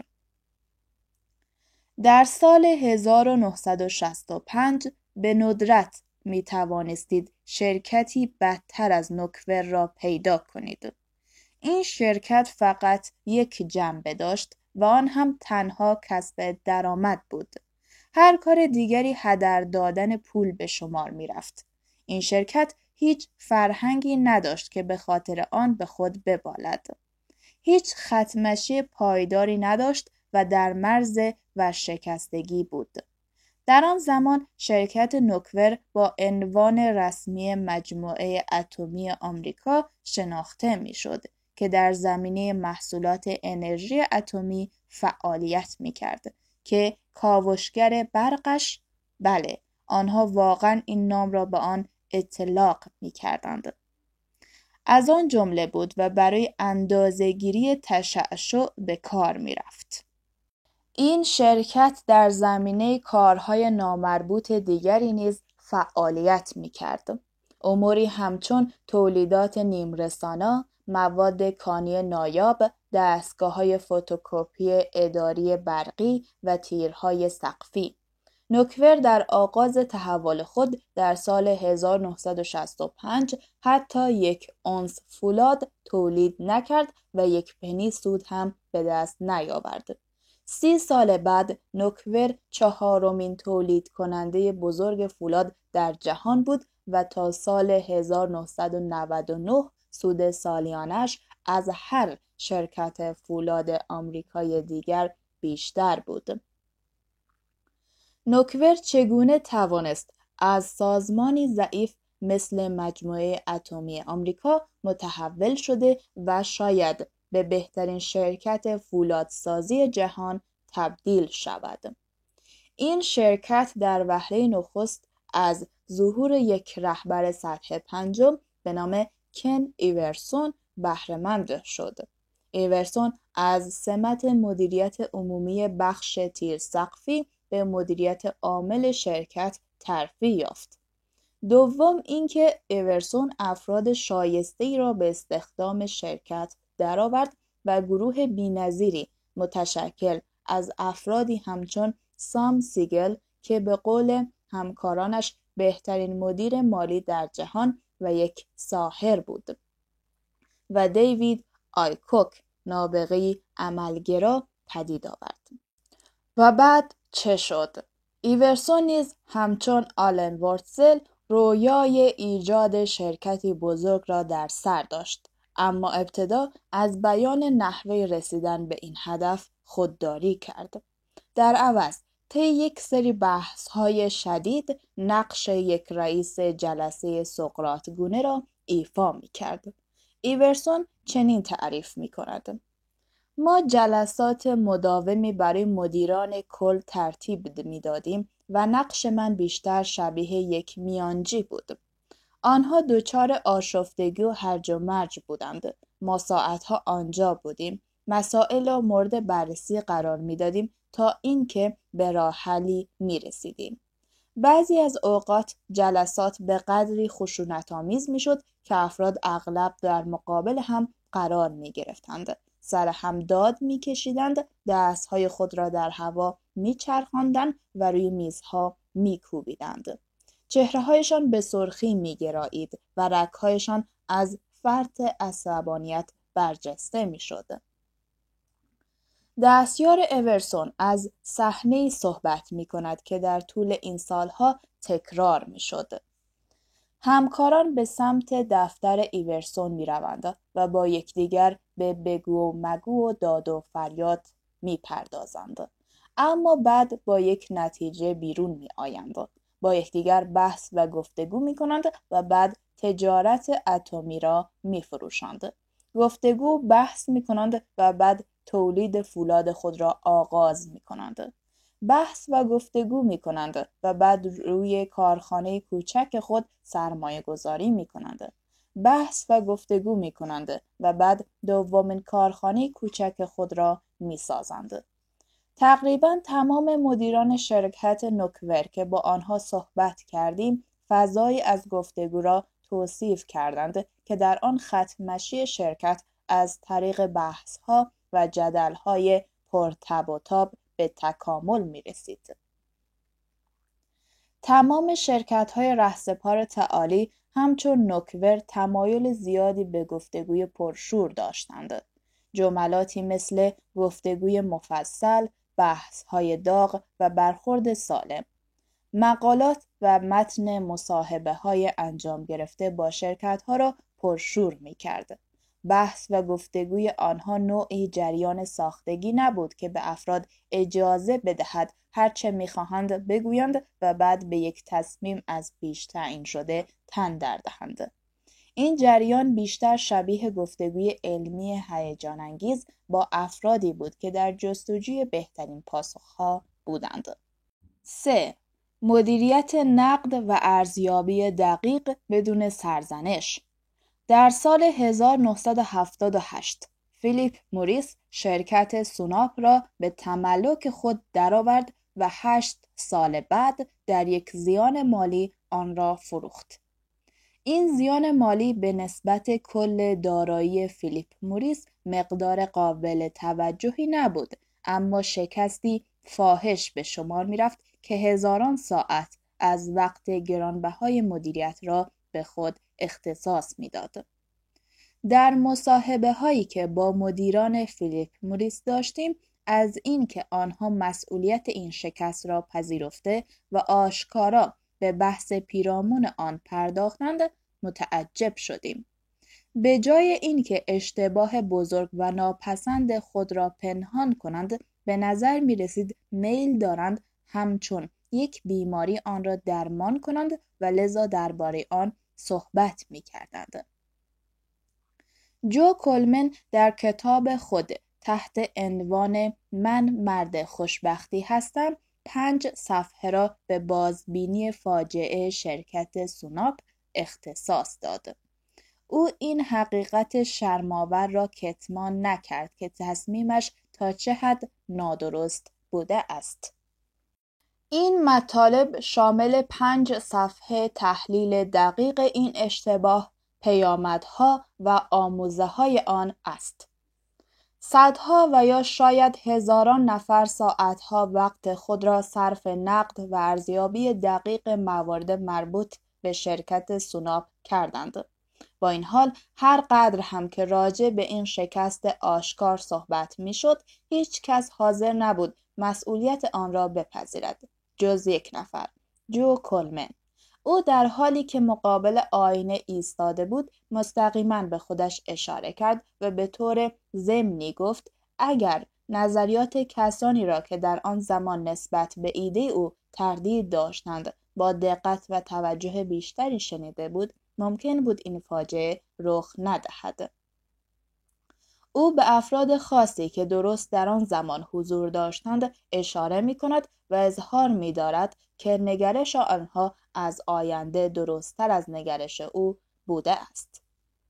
در سال هزار و نهصد و شصت و پنج به ندرت می توانستید شرکتی بدتر از نوکور را پیدا کنید. این شرکت فقط یک جنبه داشت و آن هم تنها کسب درآمد بود. هر کار دیگری هدر دادن پول به شمار می رفت. این شرکت هیچ فرهنگی نداشت که به خاطر آن به خود ببالد. هیچ خطمشی پایداری نداشت و در مرز ورشکستگی بود. در آن زمان شرکت نوکور با عنوان رسمی مجموعه اتمی آمریکا شناخته می شد که در زمینه محصولات انرژی اتمی فعالیت می کرد که کاوشگر برقش، بله آنها واقعا این نام را به آن اطلاق می کردند، از آن جمله بود و برای اندازه‌گیری تشعشع به کار می رفت. این شرکت در زمینه کارهای نامربوط دیگری نیز فعالیت می کرد. اموری همچون تولیدات نیمرسانا، مواد کانی نایاب، دستگاه‌های فتوکپی اداری برقی و تیرهای سقفی. نوکور در آغاز تحول خود در سال هزار و نهصد و شصت و پنج حتی یک اونس فولاد تولید نکرد و یک پنی سود هم به دست نیاورد. سی سال بعد نوکور چهارمین تولید کننده بزرگ فولاد در جهان بود و تا سال هزار و نهصد و نود و نه سود سالیانش از هر شرکت فولاد آمریکایی دیگر بیشتر بود. نوکور چگونه توانست از سازمانی ضعیف مثل مجموعه اتمی آمریکا متحول شده و شاید به بهترین شرکت فولادسازی جهان تبدیل شود؟ این شرکت در وهله نخست از ظهور یک رهبر سطح پنجم به نام کن ایورسون بهره‌مند شد. ایورسون از سمت مدیریت عمومی بخش تیرسقفی به مدیریت عامل شرکت ترفیع یافت. دوم اینکه ایورسون افراد شایسته‌ای را به استخدام شرکت درآورد و گروه بی‌نظیری متشکل از افرادی همچون سام سیگل که به قول همکارانش بهترین مدیر مالی در جهان و یک ساحر بود و دیوید آیکوک نابغه‌ای عملگرا پدید آورد. و بعد چه شد؟ ایورسون نیز همچون آلن ورتزل رویای ایجاد شرکتی بزرگ را در سر داشت، اما ابتدا از بیان نحوه رسیدن به این هدف خودداری کرد. در عوض طی یک سری بحث‌های شدید نقش یک رئیس جلسه سقراط گونه را ایفا می‌کرد. ایورسون چنین تعریف می‌کند: ما جلسات مداومی برای مدیران کل ترتیب می‌دادیم و نقش من بیشتر شبیه یک میانجی بود. آنها دچار آشفتگی و هرج و مرج بودند. ما ساعتها آنجا بودیم، مسائل را مورد بررسی قرار می‌دادیم تا اینکه به راه حلی می‌رسیدیم. بعضی از اوقات جلسات به قدری خشونت‌آمیز می‌شد که افراد اغلب در مقابل هم قرار می‌گرفتند، سر هم داد می‌کشیدند، دست‌های خود را در هوا می‌چرخاندند و روی میزها می‌کوبیدند. چهره‌هایشان به سرخی می‌گرایید و رگ‌هایشان از فرط عصبانیت برجسته می‌شد. دستیار ایورسون از صحنه‌ای صحبت می‌کند که در طول این سالها تکرار می‌شد. همکاران به سمت دفتر ایورسون می‌روند و با یکدیگر به بگو و مگو و داد و فریاد می‌پردازند، اما بعد با یک نتیجه بیرون می‌آیند. با یکدیگر بحث و گفتگو می‌کنند و بعد تجارت اتمی را می‌فروشند. گفتگو بحث می‌کنند و بعد تولید فولاد خود را آغاز می‌کنند. بحث و گفتگو می‌کنند و بعد روی کارخانه کوچک خود سرمایه گذاری می‌کنند. بحث و گفتگو می‌کنند و بعد دومین کارخانه کوچک خود را می‌سازند. تقریباً تمام مدیران شرکت نوکور که با آنها صحبت کردیم فضایی از گفتگو را توصیف کردند که در آن خط مشی شرکت از طریق بحث‌ها و جدل‌های پرتب و تاب به تکامل می‌رسید. تمام شرکت‌های رهسپار تعالی همچون نوکور تمایل زیادی به گفتگوی پرشور داشتند. جملاتی مثل گفتگوی مفصل، بحث‌های داغ و برخورد سالم. مقالات و متن مصاحبه‌های انجام گرفته با شرکت‌ها را پرشور می‌کرد. بحث و گفتگوی آنها نوعی جریان ساختگی نبود که به افراد اجازه بدهد هرچه می‌خواهند بگویند و بعد به یک تصمیم از پیش تعیین شده تن در دهند. این جریان بیشتر شبیه گفتگوی علمی هیجان انگیز با افرادی بود که در جستجوی بهترین پاسخ‌ها بودند. سه. مدیریت نقد و ارزیابی دقیق بدون سرزنش. در سال هزار و نهصد و هفتاد و هشت فیلیپ موریس شرکت سوناپ را به تملک خود درآورد و هشت سال بعد در یک زیان مالی آن را فروخت. این زیان مالی به نسبت کل دارایی فیلیپ موریس مقدار قابل توجهی نبود، اما شکستی فاحش به شمار می‌رفت که هزاران ساعت از وقت گرانبهای مدیریت را به خود اختصاص می‌داد. در مصاحبه هایی که با مدیران فیلیپ موریس داشتیم از اینکه آنها مسئولیت این شکست را پذیرفته و آشکارا به بحث پیرامون آن پرداختند متعجب شدیم. به جای اینکه اشتباه بزرگ و ناپسند خود را پنهان کنند، به نظر می رسید میل دارند همچون یک بیماری آن را درمان کنند و لذا درباره آن صحبت می کردند. جو کولمن در کتاب خود تحت عنوان من مرد خوشبختی هستم پنج صفحه را به بازبینی فاجعه شرکت سوناپ اختصاص داد. او این حقیقت شرم‌آور را کتمان نکرد که تصمیمش تا چه حد نادرست بوده است. این مطالب شامل پنج صفحه تحلیل دقیق این اشتباه، پیامدها و آموزه‌های آن است. صدها و یا شاید هزاران نفر ساعتها وقت خود را صرف نقد و ارزیابی دقیق موارد مربوط به شرکت سوناپ کردند. با این حال هر قدر هم که راجع به این شکست آشکار صحبت می شد، هیچ کس حاضر نبود مسئولیت آن را بپذیرد جز یک نفر، جو کولمن. او در حالی که مقابل آینه ایستاده بود مستقیما به خودش اشاره کرد و به طور ضمنی گفت اگر نظریات کسانی را که در آن زمان نسبت به ایده او تردید داشتند با دقت و توجه بیشتری شنیده بود، ممکن بود این فاجعه رخ ندهد. او به افراد خاصی که درست در آن زمان حضور داشتند اشاره می کند و اظهار می دارد که نگرش آنها از آینده درست‌تر از نگرش او بوده است.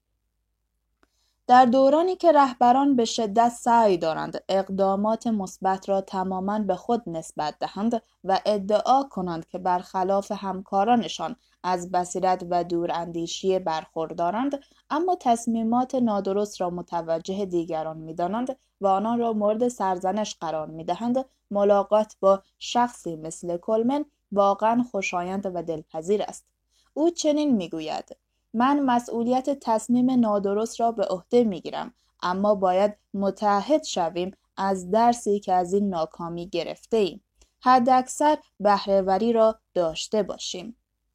در دورانی که رهبران به شدت سعی دارند اقدامات مثبت را تماماً به خود نسبت دهند و ادعا کنند که برخلاف همکارانشان از بصیرت و دوراندیشی برخوردارند، اما تصمیمات نادرست را متوجه دیگران می‌دانند و آنان را مورد سرزنش قرار می‌دهند، ملاقات با شخصی مثل کولمن واقعاً خوشایند و دلپذیر است. او چنین می‌گوید: من مسئولیت تصمیم نادرست را به عهده می‌گیرم، اما باید متعهد شویم از درسی که از این ناکامی گرفته‌ایم. حداکثر بهره‌وری را داشته باشیم.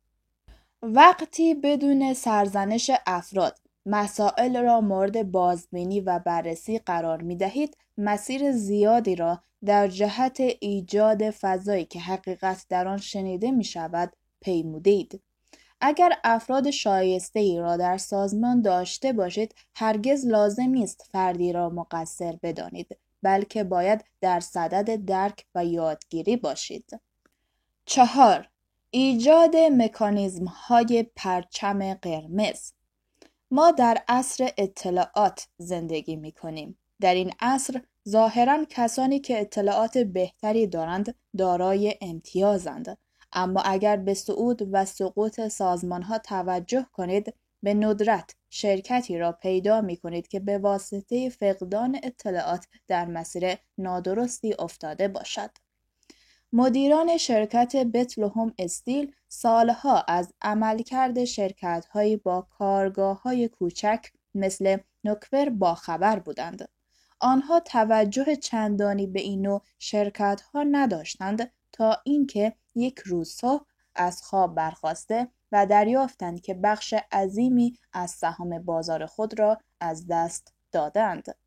وقتی بدون سرزنش افراد مسائل را مورد بازبینی و بررسی قرار می‌دهید، مسیر زیادی را در جهت ایجاد فضایی که حقیقت در آن شنیده می‌شود پیمودید. اگر افراد شایسته‌ای را در سازمان داشته باشید، هرگز لازم نیست فردی را مقصر بدانید، بلکه باید در صدد درک و یادگیری باشید. چهار. ایجاد مکانیزم‌های پرچم قرمز. ما در عصر اطلاعات زندگی می‌کنیم. در این عصر ظاهراً کسانی که اطلاعات بهتری دارند دارای امتیازند. اما اگر به صعود و سقوط سازمان‌ها توجه کنید، به ندرت شرکتی را پیدا می‌کنید که به واسطه فقدان اطلاعات در مسیر نادرستی افتاده باشد. مدیران شرکت بتلهم استیل سالها از عملکرد شرکت‌هایی با کارگاه‌های کوچک مثل نوکور باخبر بودند. آنها توجه چندانی به این نوع شرکت‌ها نداشتند تا اینکه یک روز صبح از خواب برخاسته و دریافتند که بخش عظیمی از سهام بازار خود را از دست دادند.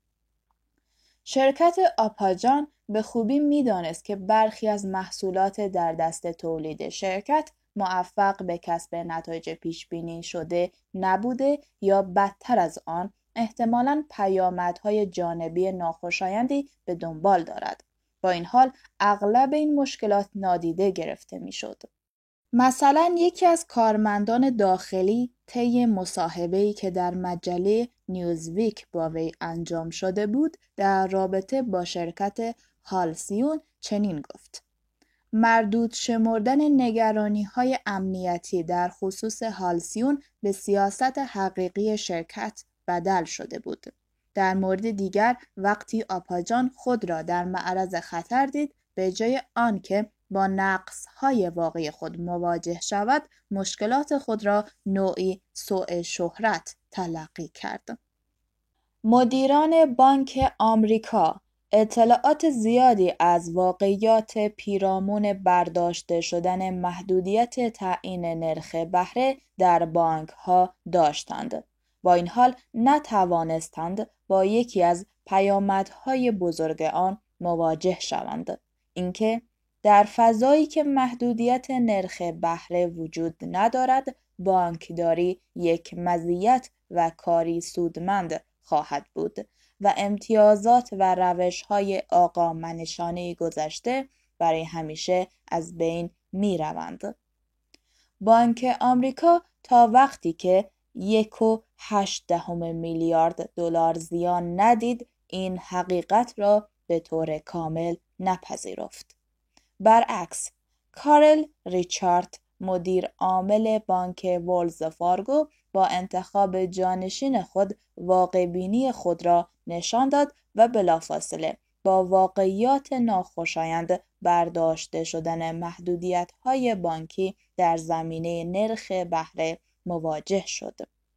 شرکت آپاجان به خوبی می‌دانست که برخی از محصولات در دست تولید شرکت موفق به کسب نتایج پیش‌بینی شده نبوده یا بدتر از آن احتمالاً پیامدهای جانبی ناخوشایندی به دنبال دارد. با این حال اغلب این مشکلات نادیده گرفته می‌شد. مثلا یکی از کارمندان داخلی طی مصاحبه‌ای که در مجله نیوزویک با وی انجام شده بود در رابطه با شرکت هالسیون چنین گفت: مردود شمردن نگرانی‌های امنیتی در خصوص هالسیون به سیاست حقیقی شرکت بدل شده بود. در مورد دیگر، وقتی آپاجان خود را در معرض خطر دید، به جای آنکه با نقص‌های واقعی خود مواجه شود، مشکلات خود را نوعی سوء شهرت تلقی کرد. مدیران بانک آمریکا اطلاعات زیادی از واقعیات پیرامون برداشته شدن محدودیت تعیین نرخ بهره در بانک‌ها داشتند. با این حال نتوانستند با یکی از پیامدهای بزرگ آن مواجه شوند، اینکه در فضایی که محدودیت نرخ بهره وجود ندارد، بانکداری یک مزیت و کاری سودمند خواهد بود و امتیازات و روش‌های آقامنشانه گذشته برای همیشه از بین می روند. بانک آمریکا تا وقتی که یک و هشت دهم میلیارد دلار زیان ندید، این حقیقت را به طور کامل نپذیرفت. برعکس، کارل ریچارد، مدیر عامل بانک ولز فارگو، با انتخاب جانشین خود واقع‌بینی خود را نشان داد و بلافاصله با واقعیات ناخوشایند برداشته شدن محدودیت‌های بانکی در زمینه نرخ بهره مواجه شد.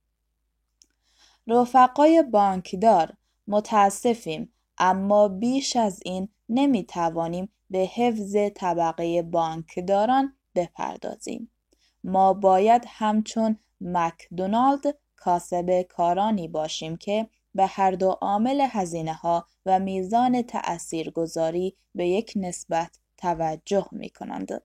رفقای بانکدار، متاسفیم، اما بیش از این نمی‌توانیم به حفظ طبقه بانکداران بپردازیم. ما باید همچون مکدونالد کاسب کارانی باشیم که به هر دو عامل هزینه‌ها و میزان تأثیرگذاری به یک نسبت توجه می‌کنند.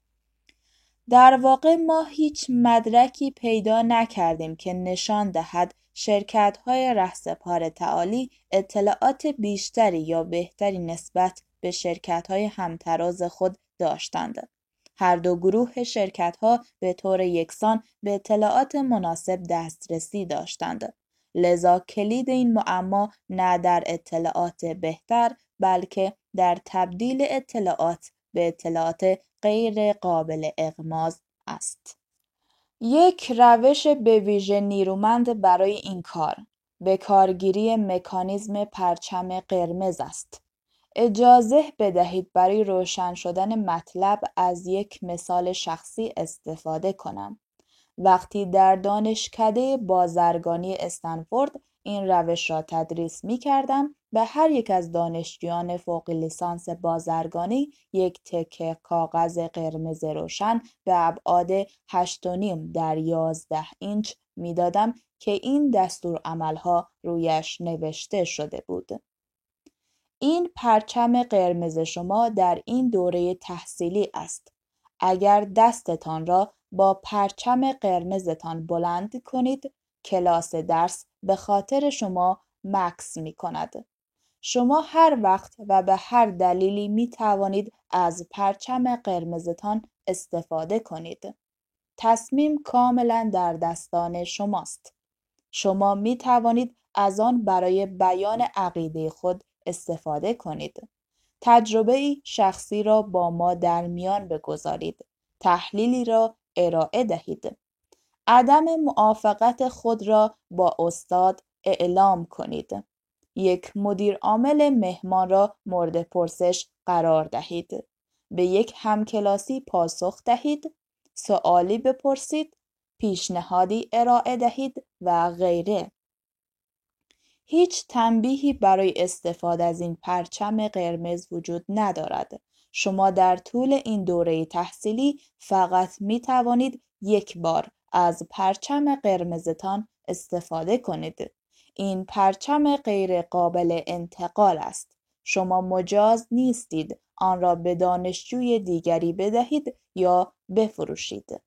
در واقع ما هیچ مدرکی پیدا نکردیم که نشان دهد شرکت‌های رهسپار تعالی اطلاعات بیشتری یا بهتری نسبت به شرکت‌های همتراز خود داشتند. هر دو گروه شرکت‌ها به طور یکسان به اطلاعات مناسب دسترسی داشتند. لذا کلید این معما نه در اطلاعات بهتر، بلکه در تبدیل اطلاعات به اطلاعات غیر قابل اغماض است. یک روش به ویژه نیرومند برای این کار، به کارگیری مکانیزم پرچم قرمز است. اجازه بدهید برای روشن شدن مطلب از یک مثال شخصی استفاده کنم. وقتی در دانشکده بازرگانی استنفورد این روش را تدریس می کردم، به هر یک از دانشجویان فوق لیسانس بازرگانی یک تکه کاغذ قرمز روشن به ابعاد هشت و نیم در یازده اینچ می دادم که این دستورالعمل‌ها رویش نوشته شده بود. این پرچم قرمز شما در این دوره تحصیلی است. اگر دستتان را با پرچم قرمزتان بلند کنید، کلاس درس به خاطر شما مکث می کند. شما هر وقت و به هر دلیلی می توانید از پرچم قرمزتان استفاده کنید. تصمیم کاملا در دستان شماست. شما می توانید از آن برای بیان عقیده خود استفاده کنید. تجربه شخصی را با ما در میان بگذارید. تحلیلی را ارائه دهید. عدم موافقت خود را با استاد اعلام کنید. یک مدیر عامل مهمان را مورد پرسش قرار دهید. به یک همکلاسی پاسخ دهید. سوالی بپرسید. پیشنهادی ارائه دهید و غیره. هیچ تنبیهی برای استفاده از این پرچم قرمز وجود ندارد. شما در طول این دوره تحصیلی فقط می توانید یک بار از پرچم قرمزتان استفاده کنید. این پرچم غیر قابل انتقال است. شما مجاز نیستید آن را به دانشجوی دیگری بدهید یا بفروشید.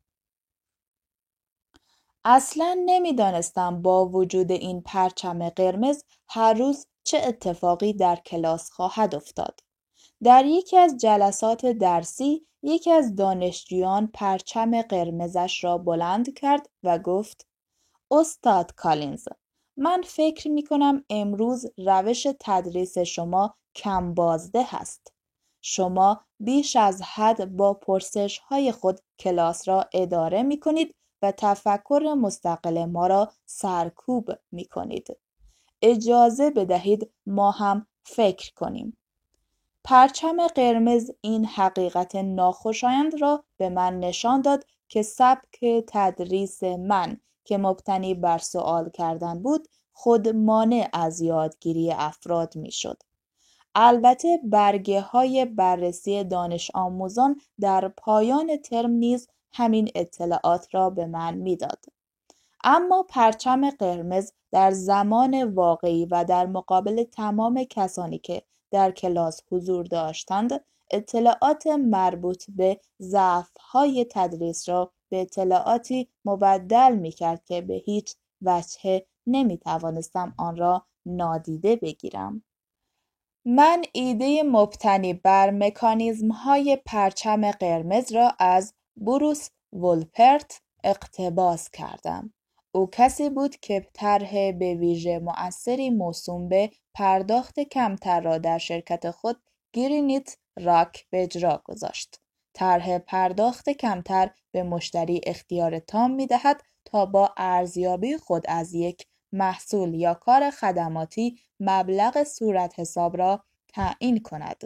اصلاً نمی‌دانستم با وجود این پرچم قرمز هر روز چه اتفاقی در کلاس خواهد افتاد. در یکی از جلسات درسی یکی از دانشجویان پرچم قرمزش را بلند کرد و گفت: استاد کالینز، من فکر می کنم امروز روش تدریس شما کم بازده است. شما بیش از حد با پرسش های خود کلاس را اداره می کنید و تفکر مستقل ما را سرکوب می کنید. اجازه بدهید ما هم فکر کنیم. پرچم قرمز این حقیقت ناخوشایند را به من نشان داد که سبک تدریس من که مبتنی بر سوال کردن بود خود مانع از یادگیری افراد می شد. البته برگه های بررسی دانش آموزان در پایان ترم نیز همین اطلاعات را به من میداد. اما پرچم قرمز در زمان واقعی و در مقابل تمام کسانی که در کلاس حضور داشتند، اطلاعات مربوط به ضعف‌های تدریس را به اطلاعاتی مبدل می‌کرد که به هیچ وجه نمی‌توانستم آن را نادیده بگیرم. من ایده مبتنی بر مکانیزم‌های پرچم قرمز را از بروس وولپرت اقتباس کردم. او کسی بود که طرح به ویژه مؤثری موسوم به پرداخت کمتر را در شرکت خود گرینیت راک به اجرا گذاشت. طرح پرداخت کمتر به مشتری اختیار تام می‌دهد تا با ارزیابی خود از یک محصول یا کار خدماتی مبلغ صورت حساب را تعیین کند.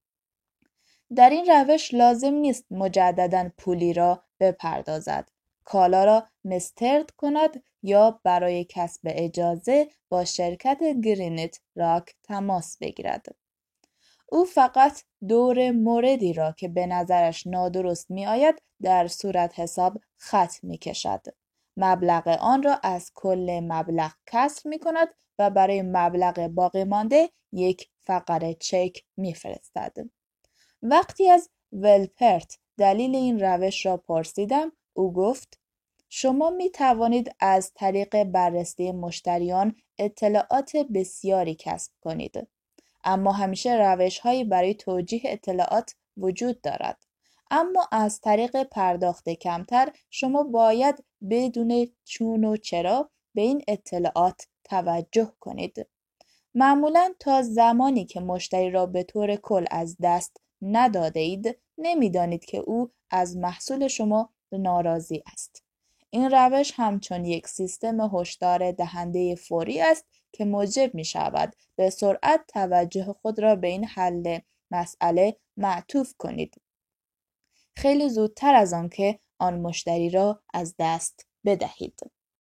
در این روش لازم نیست مجدداً پولی را بپردازد، کالا را مسترد کند یا برای کسب اجازه با شرکت گرینیت راک تماس بگیرد. او فقط دور موردی را که به نظرش نادرست می آید در صورت حساب خط می کشد. مبلغ آن را از کل مبلغ کسر می کند و برای مبلغ باقی مانده یک فقره چک می فرستد. وقتی از ولپرت دلیل این روش را پرسیدم، او گفت شما می توانید از طریق بررسی مشتریان اطلاعات بسیاری کسب کنید. اما همیشه روش‌هایی برای توجیه اطلاعات وجود دارد. اما از طریق پرداخت کمتر شما باید بدون چون و چرا به این اطلاعات توجه کنید. معمولاً تا زمانی که مشتری را به طور کل از دست نداده اید، نمی‌دانید که او از محصول شما ناراضی است. این روش همچون یک سیستم هشدار دهنده فوری است که موجب می شود به سرعت توجه خود را به این حل مسئله معطوف کنید. خیلی زودتر از آن که آن مشتری را از دست بدهید.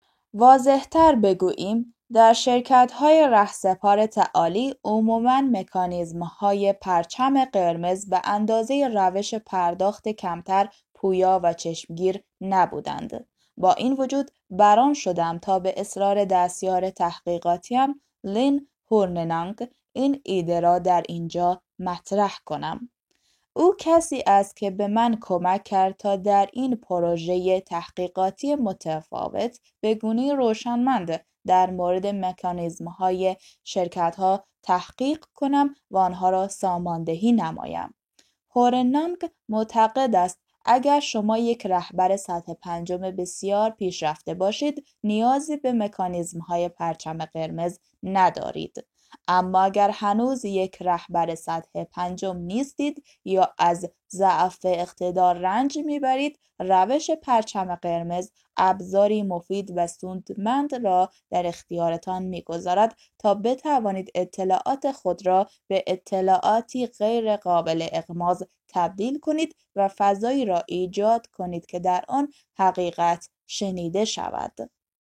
واضح‌تر بگوییم، در شرکت‌های رهسپار تعالی عموماً مکانیزم‌های پرچم قرمز به اندازه روش پرداخت کمتر پویا و چشمگیر نبودند. با این وجود بران شدم تا به اصرار دستیار تحقیقاتیم لین هورننگ این ایده را در اینجا مطرح کنم. او کسی است که به من کمک کرد تا در این پروژه تحقیقاتی متفاوت به گونه‌ای روشنمند در مورد مکانیزم‌های شرکت‌ها تحقیق کنم و آنها را ساماندهی نمایم. هورننگ معتقد است اگر شما یک رهبر سطح پنجم بسیار پیشرفته باشید، نیازی به مکانیزم‌های پرچم قرمز ندارید. اما اگر هنوز یک رهبر سطح پنجم نیستید یا از ضعف اقتدار رنج میبرید، روش پرچم قرمز ابزاری مفید و سودمند را در اختیارتان میگذارد تا بتوانید اطلاعات خود را به اطلاعاتی غیر قابل اغماض تبدیل کنید و فضایی را ایجاد کنید که در آن حقیقت شنیده شود.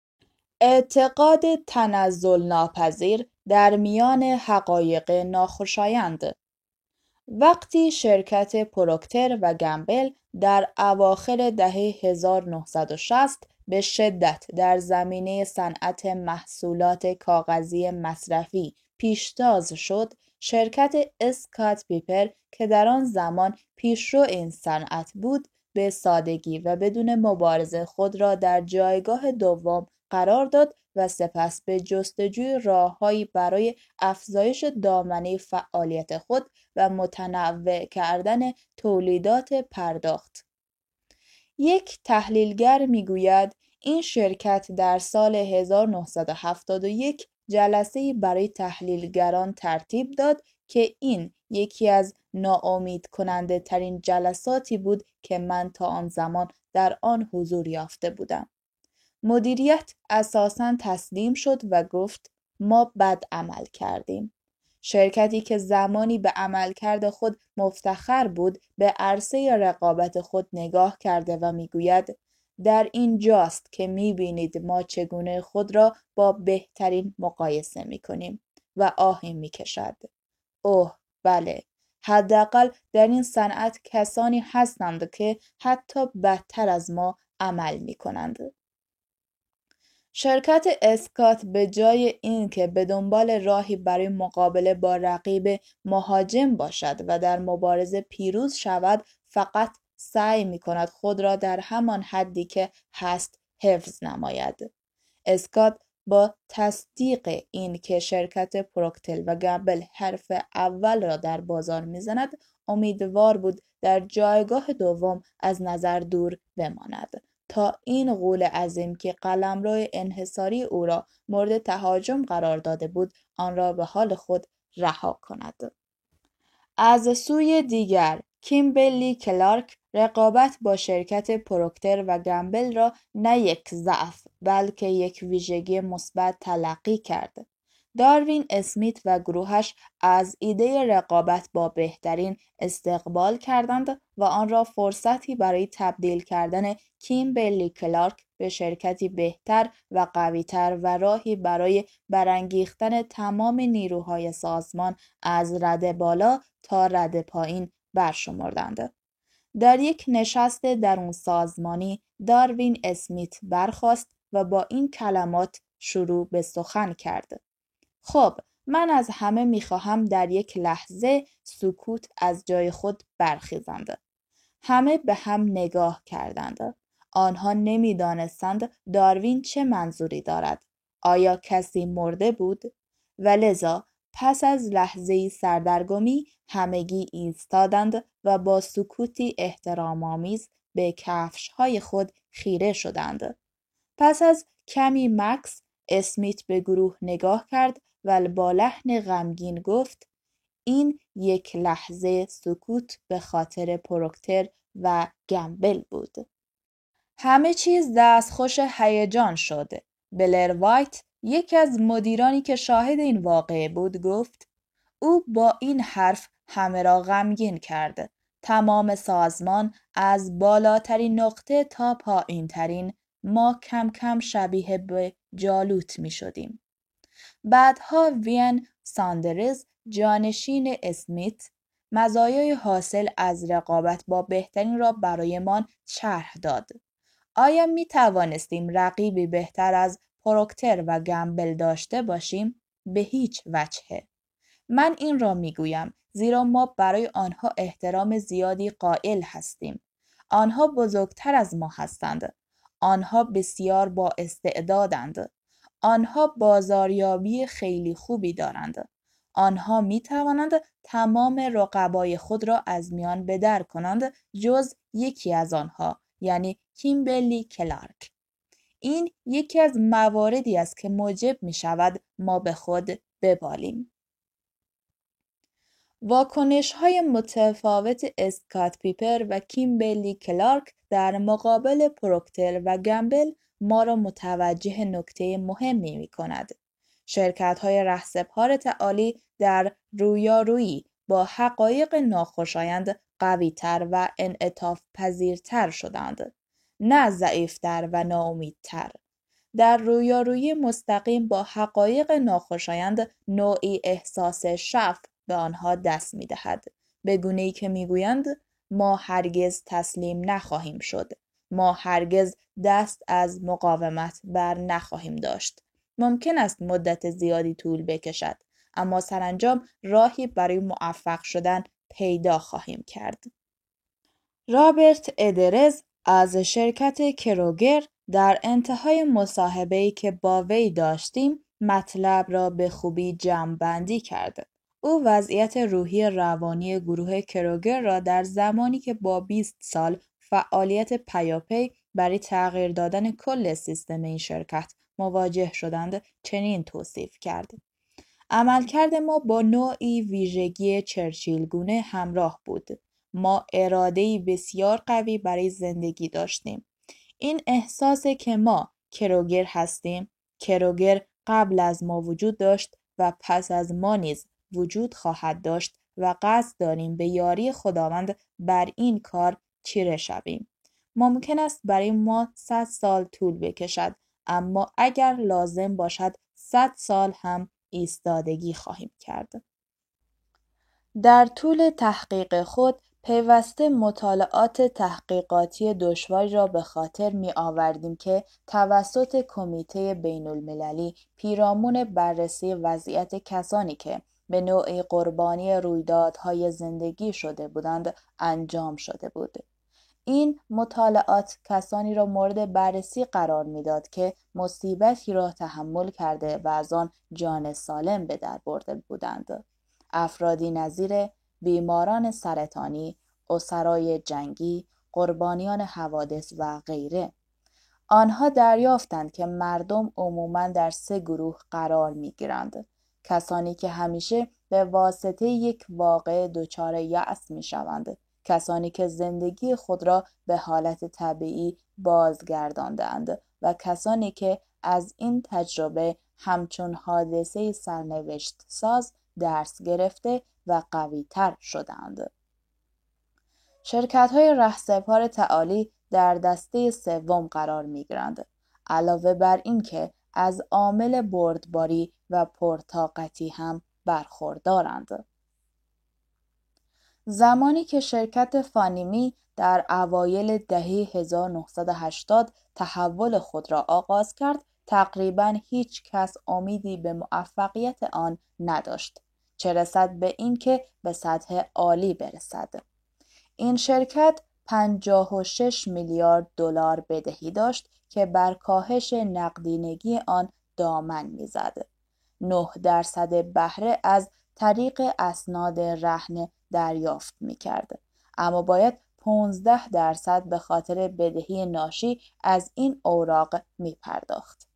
اعتقاد تنزل ناپذیر در میان حقایق ناخوشایند. وقتی شرکت پروکتر و گمبل در اواخر دهه هزار و نهصد و شصت به شدت در زمینه صنعت محصولات کاغذی مصرفی پیشتاز شد، شرکت اسکات پیپر که در آن زمان پیشرو این صنعت بود، به سادگی و بدون مبارزه خود را در جایگاه دوم قرار داد و سپس به جستجوی راه‌هایی برای افزایش دامنه فعالیت خود و متنوع کردن تولیدات پرداخت. یک تحلیلگر میگوید این شرکت در سال هزار و نهصد و هفتاد و یک جلسه‌ای برای تحلیلگران ترتیب داد که این یکی از ناامید کننده ترین جلساتی بود که من تا آن زمان در آن حضور یافته بودم. مدیریت اساساً تسلیم شد و گفت ما بد عمل کردیم. شرکتی که زمانی به عملکرد خود مفتخر بود به عرصه رقابت خود نگاه کرده و میگوید در این جاست که میبینید ما چگونه خود را با بهترین مقایسه میکنیم و آهی میکشد. اوه بله، حداقل در این صنعت کسانی هستند که حتی بدتر از ما عمل می کنند. شرکت اسکات به جای اینکه به دنبال راهی برای مقابله با رقیب مهاجم باشد و در مبارزه پیروز شود، فقط سعی می کند خود را در همان حدی که هست حفظ نماید. اسکات با تصدیق این که شرکت پروکتر و گمبل حرف اول را در بازار میزند، امیدوار بود در جایگاه دوم از نظر دور بماند تا این غول عظیم که قلمرو انحصاری او را مورد تهاجم قرار داده بود آن را به حال خود رها کند. از سوی دیگر کیمبرلی کلارک رقابت با شرکت پروکتر و گمبل را نه یک ضعف بلکه یک ویژگی مثبت تلقی کرد. داروین اسمیت و گروهش از ایده رقابت با بهترین استقبال کردند و آن را فرصتی برای تبدیل کردن کیمبرلی کلارک به شرکتی بهتر و قویتر و راهی برای برانگیختن تمام نیروهای سازمان از رده بالا تا رده پایین برشمردند. در یک نشست درون سازمانی داروین اسمیت برخاست و با این کلمات شروع به سخن کرد: خب، من از همه میخواهم در یک لحظه سکوت از جای خود برخیزند. همه به هم نگاه کردند. آنها نمیدانستند داروین چه منظوری دارد. آیا کسی مرده بود؟ و لذا پس از لحظه‌ای سردرگمی همگی ایستادند و با سکوتی احترام‌آمیز به کفش‌های خود خیره شدند. پس از کمی مکث اسمیت به گروه نگاه کرد و با لحن غمگین گفت: این یک لحظه سکوت به خاطر پروکتر و گمبل بود. همه چیز دستخوش هیجان شد. بلر وایت، یکی از مدیرانی که شاهد این واقعه بود، گفت: او با این حرف همه را غمگین کرد. تمام سازمان از بالاترین نقطه تا پایین ترین، ما کم کم شبیه به جالوت می شدیم. بعدها وین ساندرز، جانشین اسمیت، مزایای حاصل از رقابت با بهترین را برایمان شرح داد. آیا می توانستیم رقیبی بهتر از پروکتر و گمبل داشته باشیم؟ به هیچ وجه. من این را می گویم زیرا ما برای آنها احترام زیادی قائل هستیم. آنها بزرگتر از ما هستند. آنها بسیار با استعدادند. آنها بازاریابی خیلی خوبی دارند. آنها می توانند تمام رقبای خود را از میان بدر کنند جز یکی از آنها، یعنی کیمبرلی کلارک. این یکی از مواردی است که موجب می شود ما به خود ببالیم. واکنش‌های متفاوت اسکات پیپر و کیمبرلی کلارک در مقابل پروکتر و گمبل ما را متوجه نکته مهمی می کند. شرکت‌های رهسپار تعالی در رویارویی با حقایق ناخوشایند قوی‌تر و انعطاف پذیرتر شدند، نه ضعیف‌تر و ناامیدتر. در رویارویی مستقیم با حقایق ناخوشایند نوعی احساس شعف به آنها دست می دهد. به گونه‌ای که می گویند ما هرگز تسلیم نخواهیم شد. ما هرگز دست از مقاومت بر نخواهیم داشت. ممکن است مدت زیادی طول بکشد، اما سرانجام راهی برای موفق شدن پیدا خواهیم کرد. رابرت ادرز از شرکت کروگر در انتهای مصاحبه‌ای که با وی داشتیم مطلب را به خوبی جمع‌بندی کرد. او وضعیت روحی روانی گروه کروگر را در زمانی که با بیست سال فعالیت پیاپی برای تغییر دادن کل سیستم این شرکت مواجه شدند چنین توصیف کرد: عملکرد ما با نوعی ویژگی چرچیلگونه همراه بود. ما اراده‌ای بسیار قوی برای زندگی داشتیم. این احساس که ما کروگر هستیم، کروگر قبل از ما وجود داشت و پس از ما نیز وجود خواهد داشت و قصد داریم به یاری خداوند بر این کار چیره شویم. ممکن است برای ما صد سال طول بکشد، اما اگر لازم باشد صد سال هم ایستادگی خواهیم کرد. در طول تحقیق خود پیوسته مطالعات تحقیقاتی دشواری را به خاطر می آوردیم که توسط کمیته بین المللی پیرامون بررسی وضعیت کسانی که به نوعی قربانی رویدادهای زندگی شده بودند انجام شده بود. این مطالعات کسانی را مورد بررسی قرار میداد که مصیبتی را تحمل کرده و از آن جان سالم به در برده بودند. افرادی نظیر بیماران سرطانی، اسرای جنگی، قربانیان حوادث و غیره. آنها دریافتند که مردم عموماً در سه گروه قرار می‌گیرند: کسانی که همیشه به واسطه یک واقعه دچار یأس می‌شوند، کسانی که زندگی خود را به حالت طبیعی بازگرداندند و کسانی که از این تجربه همچون حادثه سرنوشت ساز درس گرفته و قوی‌تر شدند. شرکت‌های رهسپار تعالی در دسته سوم قرار می‌گیرند. علاوه بر این که از عامل بردباری و پرطاقتی هم برخوردارند. زمانی که شرکت فانیمی در اوایل دهه هزار و نهصد و هشتاد تحول خود را آغاز کرد، تقریباً هیچ کس امیدی به موفقیت آن نداشت، چه رسد به این که به سطح عالی برسد. این شرکت پنجاه و شش میلیارد دلار بدهی داشت که بر کاهش نقدینگی آن دامن می‌زد. نه درصد بهره از طریق اسناد رهن دریافت می‌کرد، اما باید پانزده درصد به خاطر بدهی ناشی از این اوراق می‌پرداخت.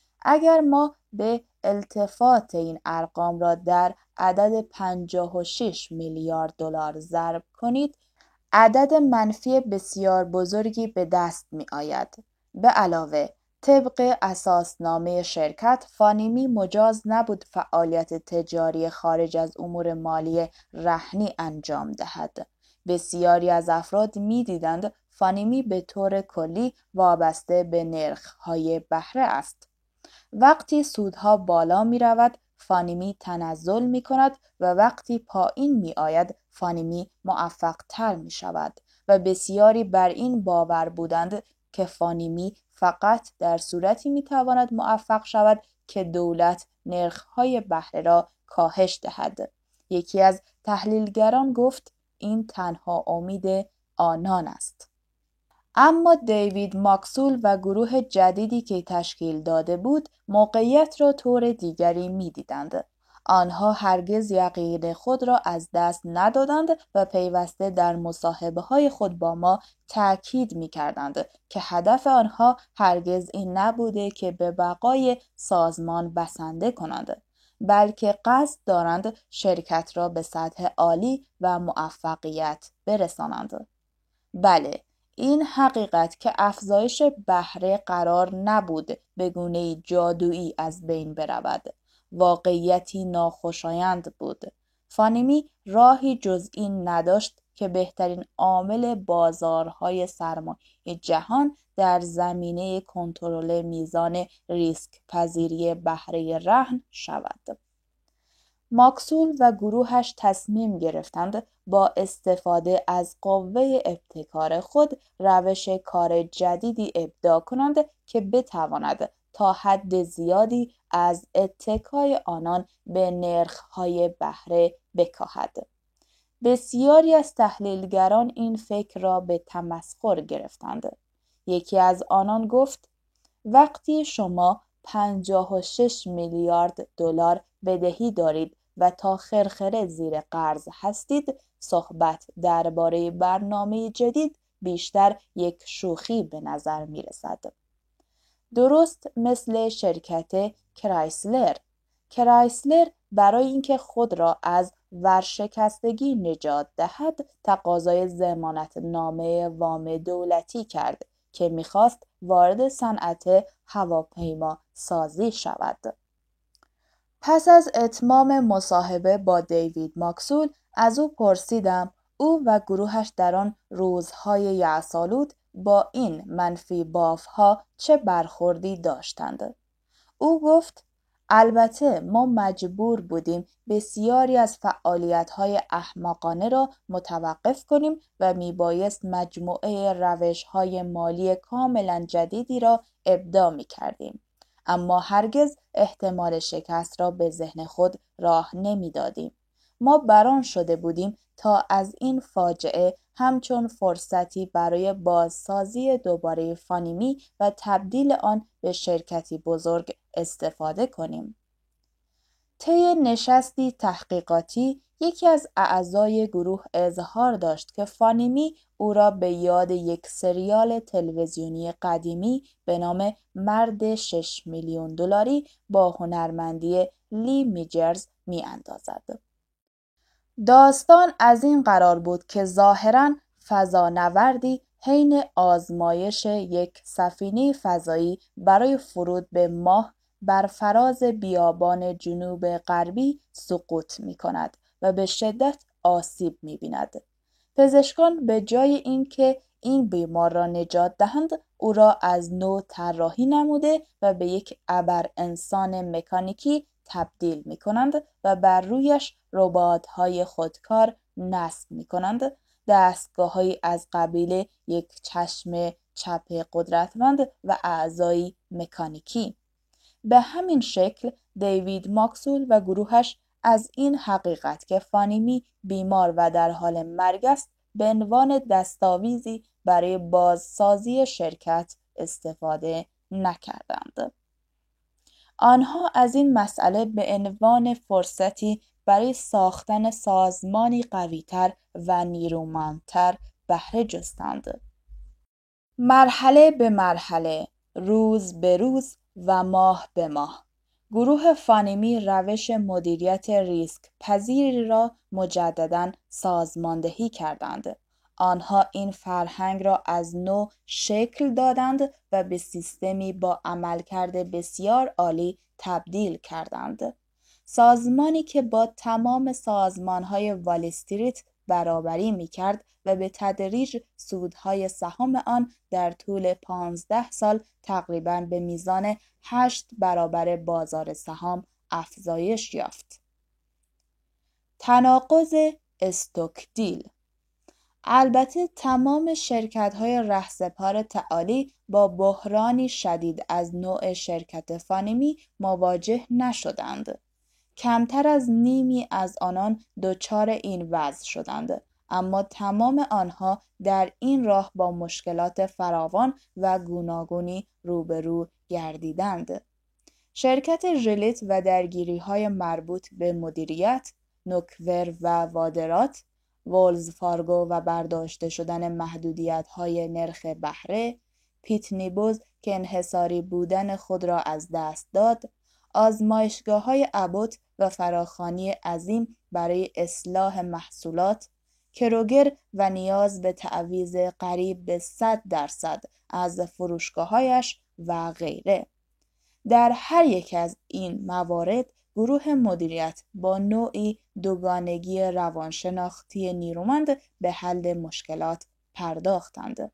اگر ما به التفات این ارقام را در عدد پنجاه و شش میلیارد دلار ضرب کنید، عدد منفی بسیار بزرگی به دست می آید. به علاوه، طبق اساسنامه شرکت، فانیمی مجاز نبود فعالیت تجاری خارج از امور مالی رهنی انجام دهد. بسیاری از افراد می دیدند فانیمی به طور کلی وابسته به نرخ‌های بهره است. وقتی سودها بالا می رود، فانیمی تنزل می کند و وقتی پایین می آید، فانیمی موفق تر می شود و بسیاری بر این باور بودند که فانیمی فقط در صورتی می تواند موفق شود که دولت نرخ‌های بهره را کاهش دهد. یکی از تحلیلگران گفت این تنها امید آنان است. اما دیوید ماکسول و گروه جدیدی که تشکیل داده بود موقعیت را طور دیگری می دیدند. آنها هرگز یقین خود را از دست ندادند و پیوسته در مصاحبه های خود با ما تأکید می کردند که هدف آنها هرگز این نبوده که به بقای سازمان بسنده کنند، بلکه قصد دارند شرکت را به سطح عالی و موفقیت برسانند. بله، این حقیقت که افزایش بهره قرار نبود به گونه‌ای جادویی از بین برود، واقعیتی ناخوشایند بود. فانیمی راهی جز این نداشت که بهترین عامل بازارهای سرمایه جهان در زمینه کنترل میزان ریسک پذیری بهره رهن شود. ماکسول و گروهش تصمیم گرفتند با استفاده از قوه ابتکار خود روش کار جدیدی ابداع کنند که بتواند تا حد زیادی از اتکای آنان به نرخ‌های بهره بکاهد. بسیاری از تحلیلگران این فکر را به تمسخر گرفتند. یکی از آنان گفت: وقتی شما پنجاه و شش میلیارد دلار بدهی دارید و تا خرخره زیر قرض هستید، صحبت درباره برنامه جدید بیشتر یک شوخی به نظر می رسد. درست مثل شرکت کرایسلر. کرایسلر برای اینکه خود را از ورشکستگی نجات دهد، تقاضای ضمانت نامه وام دولتی کرد که می‌خواست وارد صنعت هواپیما سازی شود. پس از اتمام مصاحبه با دیوید ماکسول از او پرسیدم او و گروهش در آن روزهای یأس‌آلود با این منفی بافها چه برخوردی داشتند. او گفت: البته ما مجبور بودیم بسیاری از فعالیت‌های احمقانه را متوقف کنیم و میبایست مجموعه روش‌های مالی کاملا جدیدی را ابداع می‌کردیم. اما هرگز احتمال شکست را به ذهن خود راه نمی‌دادیم. ما بران شده بودیم تا از این فاجعه همچون فرصتی برای بازسازی دوباره فانیمی و تبدیل آن به شرکتی بزرگ استفاده کنیم. طی نشستی تحقیقاتی یکی از اعضای گروه اظهار داشت که فانیمی او را به یاد یک سریال تلویزیونی قدیمی به نام مرد شش میلیون دلاری با هنرمندی لی میجرز می اندازد. داستان از این قرار بود که ظاهراً فضانوردی حین آزمایش یک سفینه فضایی برای فرود به ماه بر فراز بیابان جنوب غربی سقوط می کند و به شدت آسیب می بیند. پزشکان به جای اینکه این بیمار را نجات دهند او را از نو طراحی نموده و به یک ابر انسان مکانیکی تبدیل می کنند و بر رویش ربات‌های خودکار نصب می کنند، دستگاه‌هایی از قبیل یک چشم چپ قدرتمند و اعضایی مکانیکی. به همین شکل دیوید ماکسول و گروهش از این حقیقت که فانیمی بیمار و در حال مرگ است به عنوان دستاویزی برای بازسازی شرکت استفاده نکردند. آنها از این مسئله به عنوان فرصتی برای ساختن سازمانی قوی‌تر و نیرومندتر بهره جستند. مرحله به مرحله، روز به روز و ماه به ماه، گروه فانیمی روش مدیریت ریسک پذیری را مجدداً سازماندهی کردند. آنها این فرهنگ را از نو شکل دادند و به سیستمی با عملکرد بسیار عالی تبدیل کردند. سازمانی که با تمام سازمان‌های وال استریت برابری می‌کرد و به تدریج سودهای سهام آن در طول پانزده سال تقریباً به میزان هشت برابر بازار سهام افزایش یافت. تناقض استوکدیل. البته تمام شرکت‌های رهسپار تعالی با بحرانی شدید از نوع شرکت فانیمی مواجه نشدند. کمتر از نیمی از آنان دچار این وضع شدند، اما تمام آنها در این راه با مشکلات فراوان و گوناگونی روبرو گردیدند. شرکت ژلیت و درگیری‌های مربوط به مدیریت، نوکور و واردات، وولز فارگو و برداشته شدن محدودیت‌های نرخ بهره، پیتنی بوز که انحصاری بودن خود را از دست داد، آزمایشگاه‌های ابوت و فراخوانی عظیم برای اصلاح محصولات، کروگر و نیاز به تعویض قریب به صد درصد از فروشگاه‌هایش و غیره. در هر یک از این موارد گروه مدیریت با نوعی دوگانگی روانشناختی نیرومند به حل مشکلات پرداختند.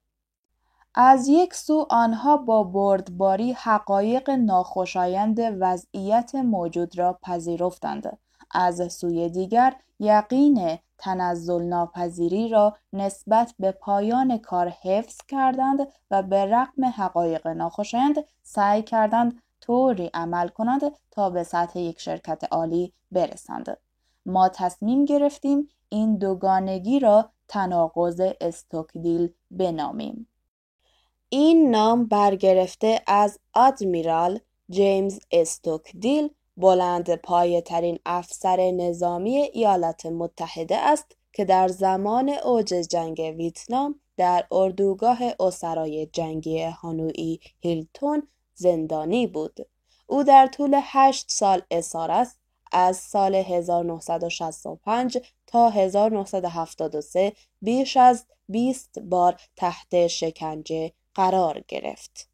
از یک سو آنها با بردباری حقایق ناخوشایند وضعیت موجود را پذیرفتند. از سوی دیگر یقین تنزل ناپذیری را نسبت به پایان کار حفظ کردند و به رغم حقایق ناخوشایند سعی کردند طوری عمل کنند تا به سطح یک شرکت عالی برسند. ما تصمیم گرفتیم این دوگانگی را تناقض استوکدیل بنامیم. این نام برگرفته از آدمیرال جیمز استوکدیل، بلند پایه ترین افسر نظامی ایالات متحده است که در زمان اوج جنگ ویتنام در اردوگاه اسرای جنگی هانوئی هیلتون زندانی بود. او در طول هشت سال اسارت از سال هزار و نهصد و شصت و پنج تا هزار و نهصد و هفتاد و سه بیش از بیست بار تحت شکنجه قرار گرفت.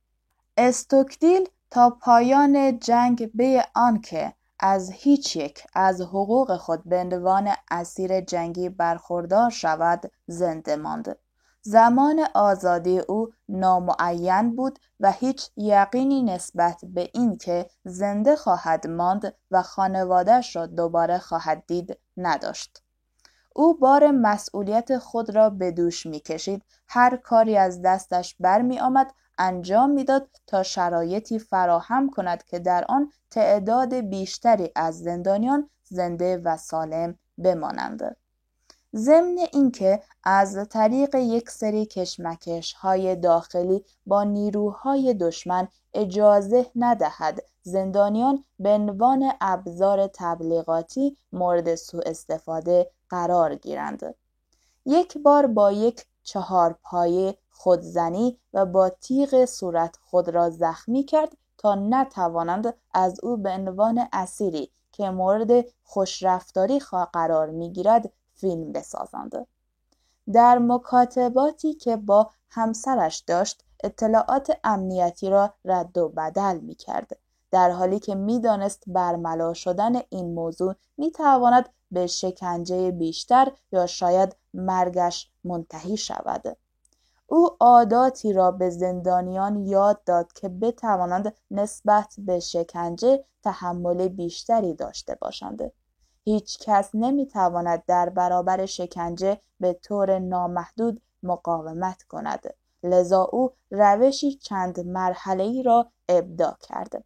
استوکدیل تا پایان جنگ به آنکه از هیچ یک از حقوق خود به عنوان اسیر جنگی برخوردار شود زنده ماند. زمان آزادی او نامعین بود و هیچ یقینی نسبت به این که زنده خواهد ماند و خانواده‌اش را دوباره خواهد دید نداشت. او بار مسئولیت خود را به دوش می‌کشید. هر کاری از دستش برمی آمد انجام می‌داد تا شرایطی فراهم کند که در آن تعداد بیشتری از زندانیان زنده و سالم بمانند. ضمن اینکه از طریق یک سری کشمکش‌های داخلی با نیروهای دشمن اجازه ندهد زندانیان به عنوان ابزار تبلیغاتی مورد سوء استفاده قرار گیرند. یک بار با یک چهارپایه خودزنی و با تیغ صورت خود را زخمی کرد تا نتوانند از او به عنوان اسیری که مورد خوشرفتاری قرار می‌گیرد فیلم بسازند. در مکاتباتی که با همسرش داشت اطلاعات امنیتی را رد و بدل می کرد، در حالی که می دانست برملا شدن این موضوع می تواند به شکنجه بیشتر یا شاید مرگش منتهی شود. او عاداتی را به زندانیان یاد داد که بتوانند نسبت به شکنجه تحمل بیشتری داشته باشند. هیچ کس نمیتواند در برابر شکنجه به طور نامحدود مقاومت کند. لذا او روشی چند مرحله‌ای را ابداع کرد.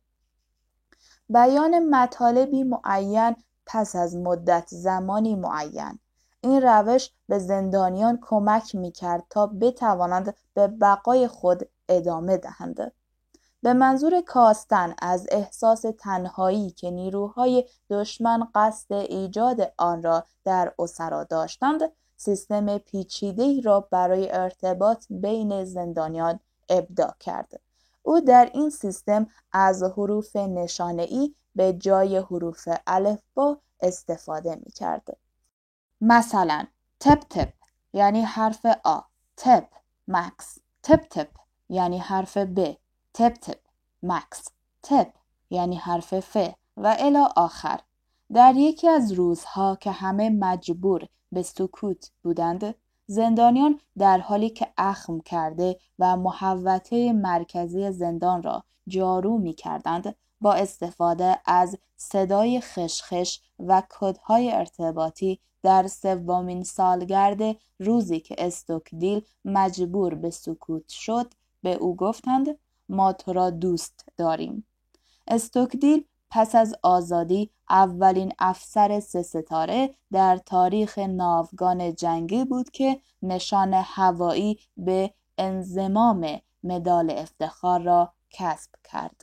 بیان مطالبی معین پس از مدت زمانی معین. این روش به زندانیان کمک می‌کرد تا بتوانند به بقای خود ادامه دهند. به منظور کاستن از احساس تنهایی که نیروهای دشمن قصد ایجاد آن را در اسرا داشتند، سیستم پیچیده‌ای را برای ارتباط بین زندانیان ابداع کرد. او در این سیستم از حروف نشانه‌ای به جای حروف الفبا استفاده می‌کرد. مثلا تپ تپ یعنی حرف آ، تپ مکس، تپ تپ یعنی حرف ب، تپ تپ مکس، تپ یعنی حرف ف و الی آخر. در یکی از روزها که همه مجبور به سکوت بودند، زندانیان در حالی که اخم کرده و محوطه مرکزی زندان را جارو می کردند، با استفاده از صدای خشخش و کدهای ارتباطی در سومین سالگرد روزی که استوکدیل مجبور به سکوت شد، به او گفتند ما تو را دوست داریم. استوکدیل پس از آزادی اولین افسر سه ستاره در تاریخ ناوگان جنگی بود که نشان هوایی به انضمام مدال افتخار را کسب کرد.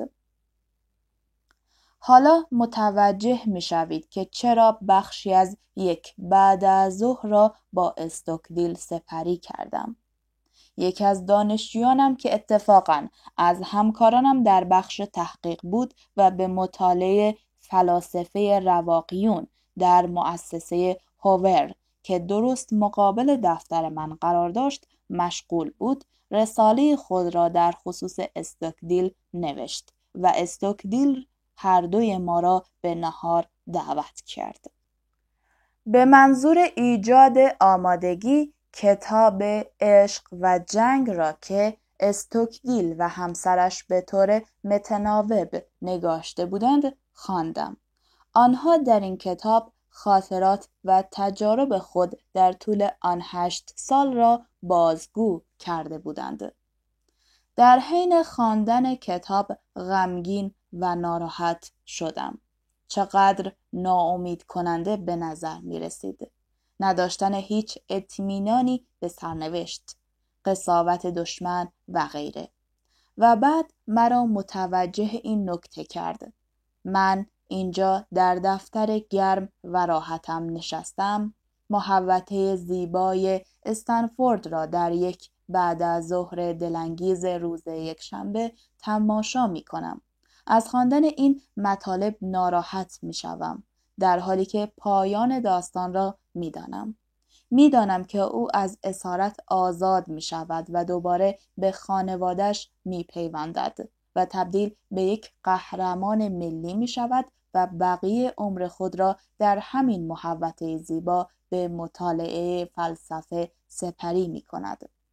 حالا متوجه می شوید که چرا بخشی از یک بعد از ظهر را با استوکدیل سپری کردم. یکی از دانشجویانم که اتفاقاً از همکارانم در بخش تحقیق بود و به مطالعه فلاسفه رواقیون در مؤسسه هوور که درست مقابل دفتر من قرار داشت مشغول بود، رساله خود را در خصوص استوکدیل نوشت و استوکدیل هر دوی ما را به نهار دعوت کرد. به منظور ایجاد آمادگی کتاب عشق و جنگ را که استوکدیل و همسرش به طور متناوب نگاشته بودند خواندم. آنها در این کتاب خاطرات و تجارب خود در طول آن هشت سال را بازگو کرده بودند. در حین خواندن کتاب غمگین و ناراحت شدم. چقدر ناامید کننده به نظر می رسید. نداشتن هیچ اطمینانی به سرنوشت، قساوت دشمن و غیره. و بعد مرا متوجه این نکته کرد. من اینجا در دفتر گرم و راحتم نشستم، محوطه زیبای استنفورد را در یک بعد از ظهر دلانگیز روز یکشنبه تماشا می کنم. از خواندن این مطالب ناراحت می شوم، در حالی که پایان داستان را می دانم. می دانم که او از اسارت آزاد می شود و دوباره به خانوادش می پیوندد و تبدیل به یک قهرمان ملی می شود و بقیه عمر خود را در همین محوطه زیبا به مطالعه فلسفه سپری می کند.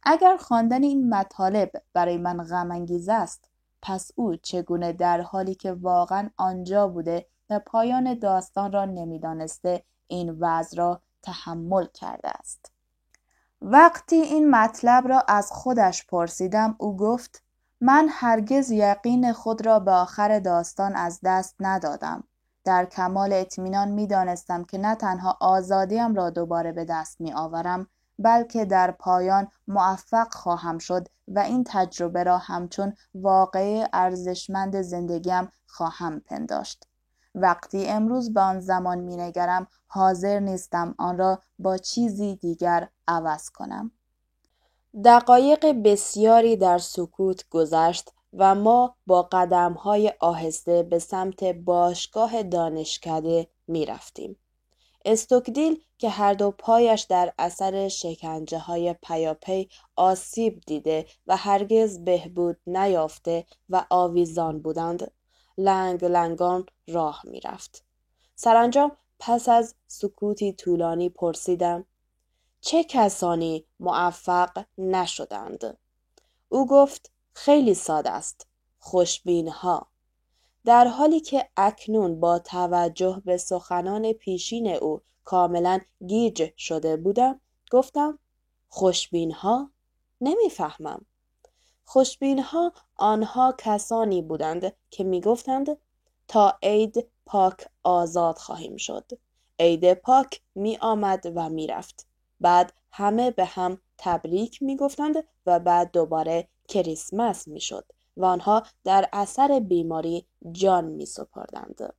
اگر خواندن این مطالب برای من غم انگیز است، پس او چگونه در حالی که واقعا آنجا بوده و پایان داستان را نمیدانسته این وضع را تحمل کرده است؟ وقتی این مطلب را از خودش پرسیدم، او گفت: من هرگز یقین خود را به آخر داستان از دست ندادم. در کمال اطمینان می دانستم که نه تنها آزادیم را دوباره به دست می آورم، بلکه در پایان موفق خواهم شد و این تجربه را همچون واقعه ارزشمند زندگیم خواهم پنداشت. وقتی امروز به آن زمان می نگرم، حاضر نیستم آن را با چیزی دیگر عوض کنم. دقایق بسیاری در سکوت گذشت و ما با قدم‌های آهسته به سمت باشگاه دانشکده می رفتیم. استوکدیل که هر دو پایش در اثر شکنجه‌های پیاپی آسیب دیده و هرگز بهبود نیافته و آویزان بودند، لنگ لنگان راه می رفت. سرانجام پس از سکوتی طولانی پرسیدم: چه کسانی موفق نشدند؟ او گفت: خیلی ساده است، خوشبین ها. در حالی که اکنون با توجه به سخنان پیشین او کاملا گیج شده بودم، گفتم: خوشبین ها؟ نمیفهمم. خوشبین ها آنها کسانی بودند که می گفتند تا عید پاک آزاد خواهیم شد. عید پاک می آمد و می رفت. بعد همه به هم تبریک می گفتند و بعد دوباره کریسمس می شد و آنها در اثر بیماری جان می سپردند.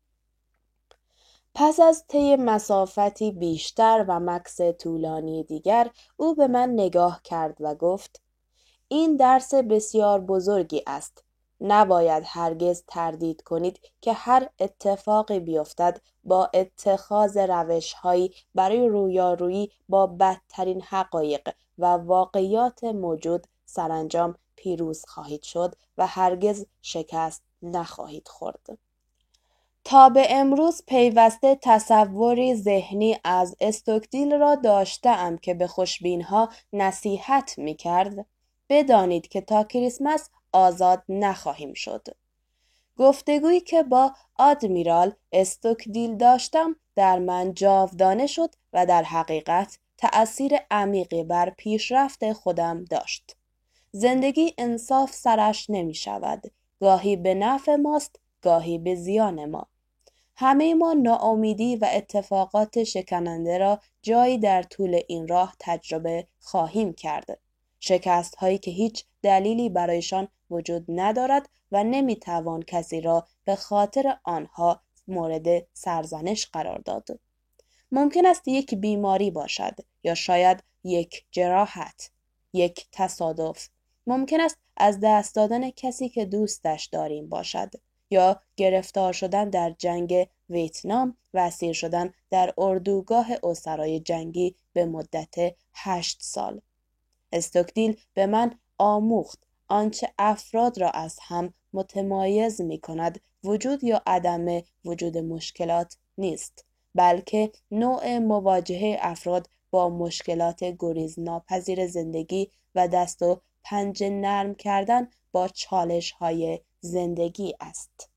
پس از طی مسافتی بیشتر و مکث طولانی دیگر، او به من نگاه کرد و گفت: این درس بسیار بزرگی است. نباید هرگز تردید کنید که هر اتفاقی بیفتد با اتخاذ روش‌هایی برای رویارویی با بدترین حقایق و واقعیات موجود سرانجام پیروز خواهید شد و هرگز شکست نخواهید خورد. تا به امروز پیوسته تصوری ذهنی از استوکدیل را داشته‌ام که به خوشبین‌ها نصیحت می‌کرد: بدانید که تا کریسمس آزاد نخواهیم شد. گفتگویی که با آدمیرال استوکدیل داشتم در من جاودانه شد و در حقیقت تأثیر عمیقی بر پیشرفت خودم داشت. زندگی انصاف سرش نمی شود. گاهی به نفع ماست، گاهی به زیان ما. همه ما ناامیدی و اتفاقات شکننده را جایی در طول این راه تجربه خواهیم کرد. شکست هایی که هیچ دلیلی برایشان وجود ندارد و نمیتوان کسی را به خاطر آنها مورد سرزنش قرار داد. ممکن است یک بیماری باشد یا شاید یک جراحت، یک تصادف. ممکن است از دست دادن کسی که دوستش داریم باشد یا گرفتار شدن در جنگ ویتنام و اسیر شدن در اردوگاه اسرای جنگی به مدت هشت سال. استوکدیل به من آموخت آنچه افراد را از هم متمایز می کند وجود یا عدم وجود مشکلات نیست، بلکه نوع مواجهه افراد با مشکلات گریز ناپذیر زندگی و دست و پنجه نرم کردن با چالش های زندگی است.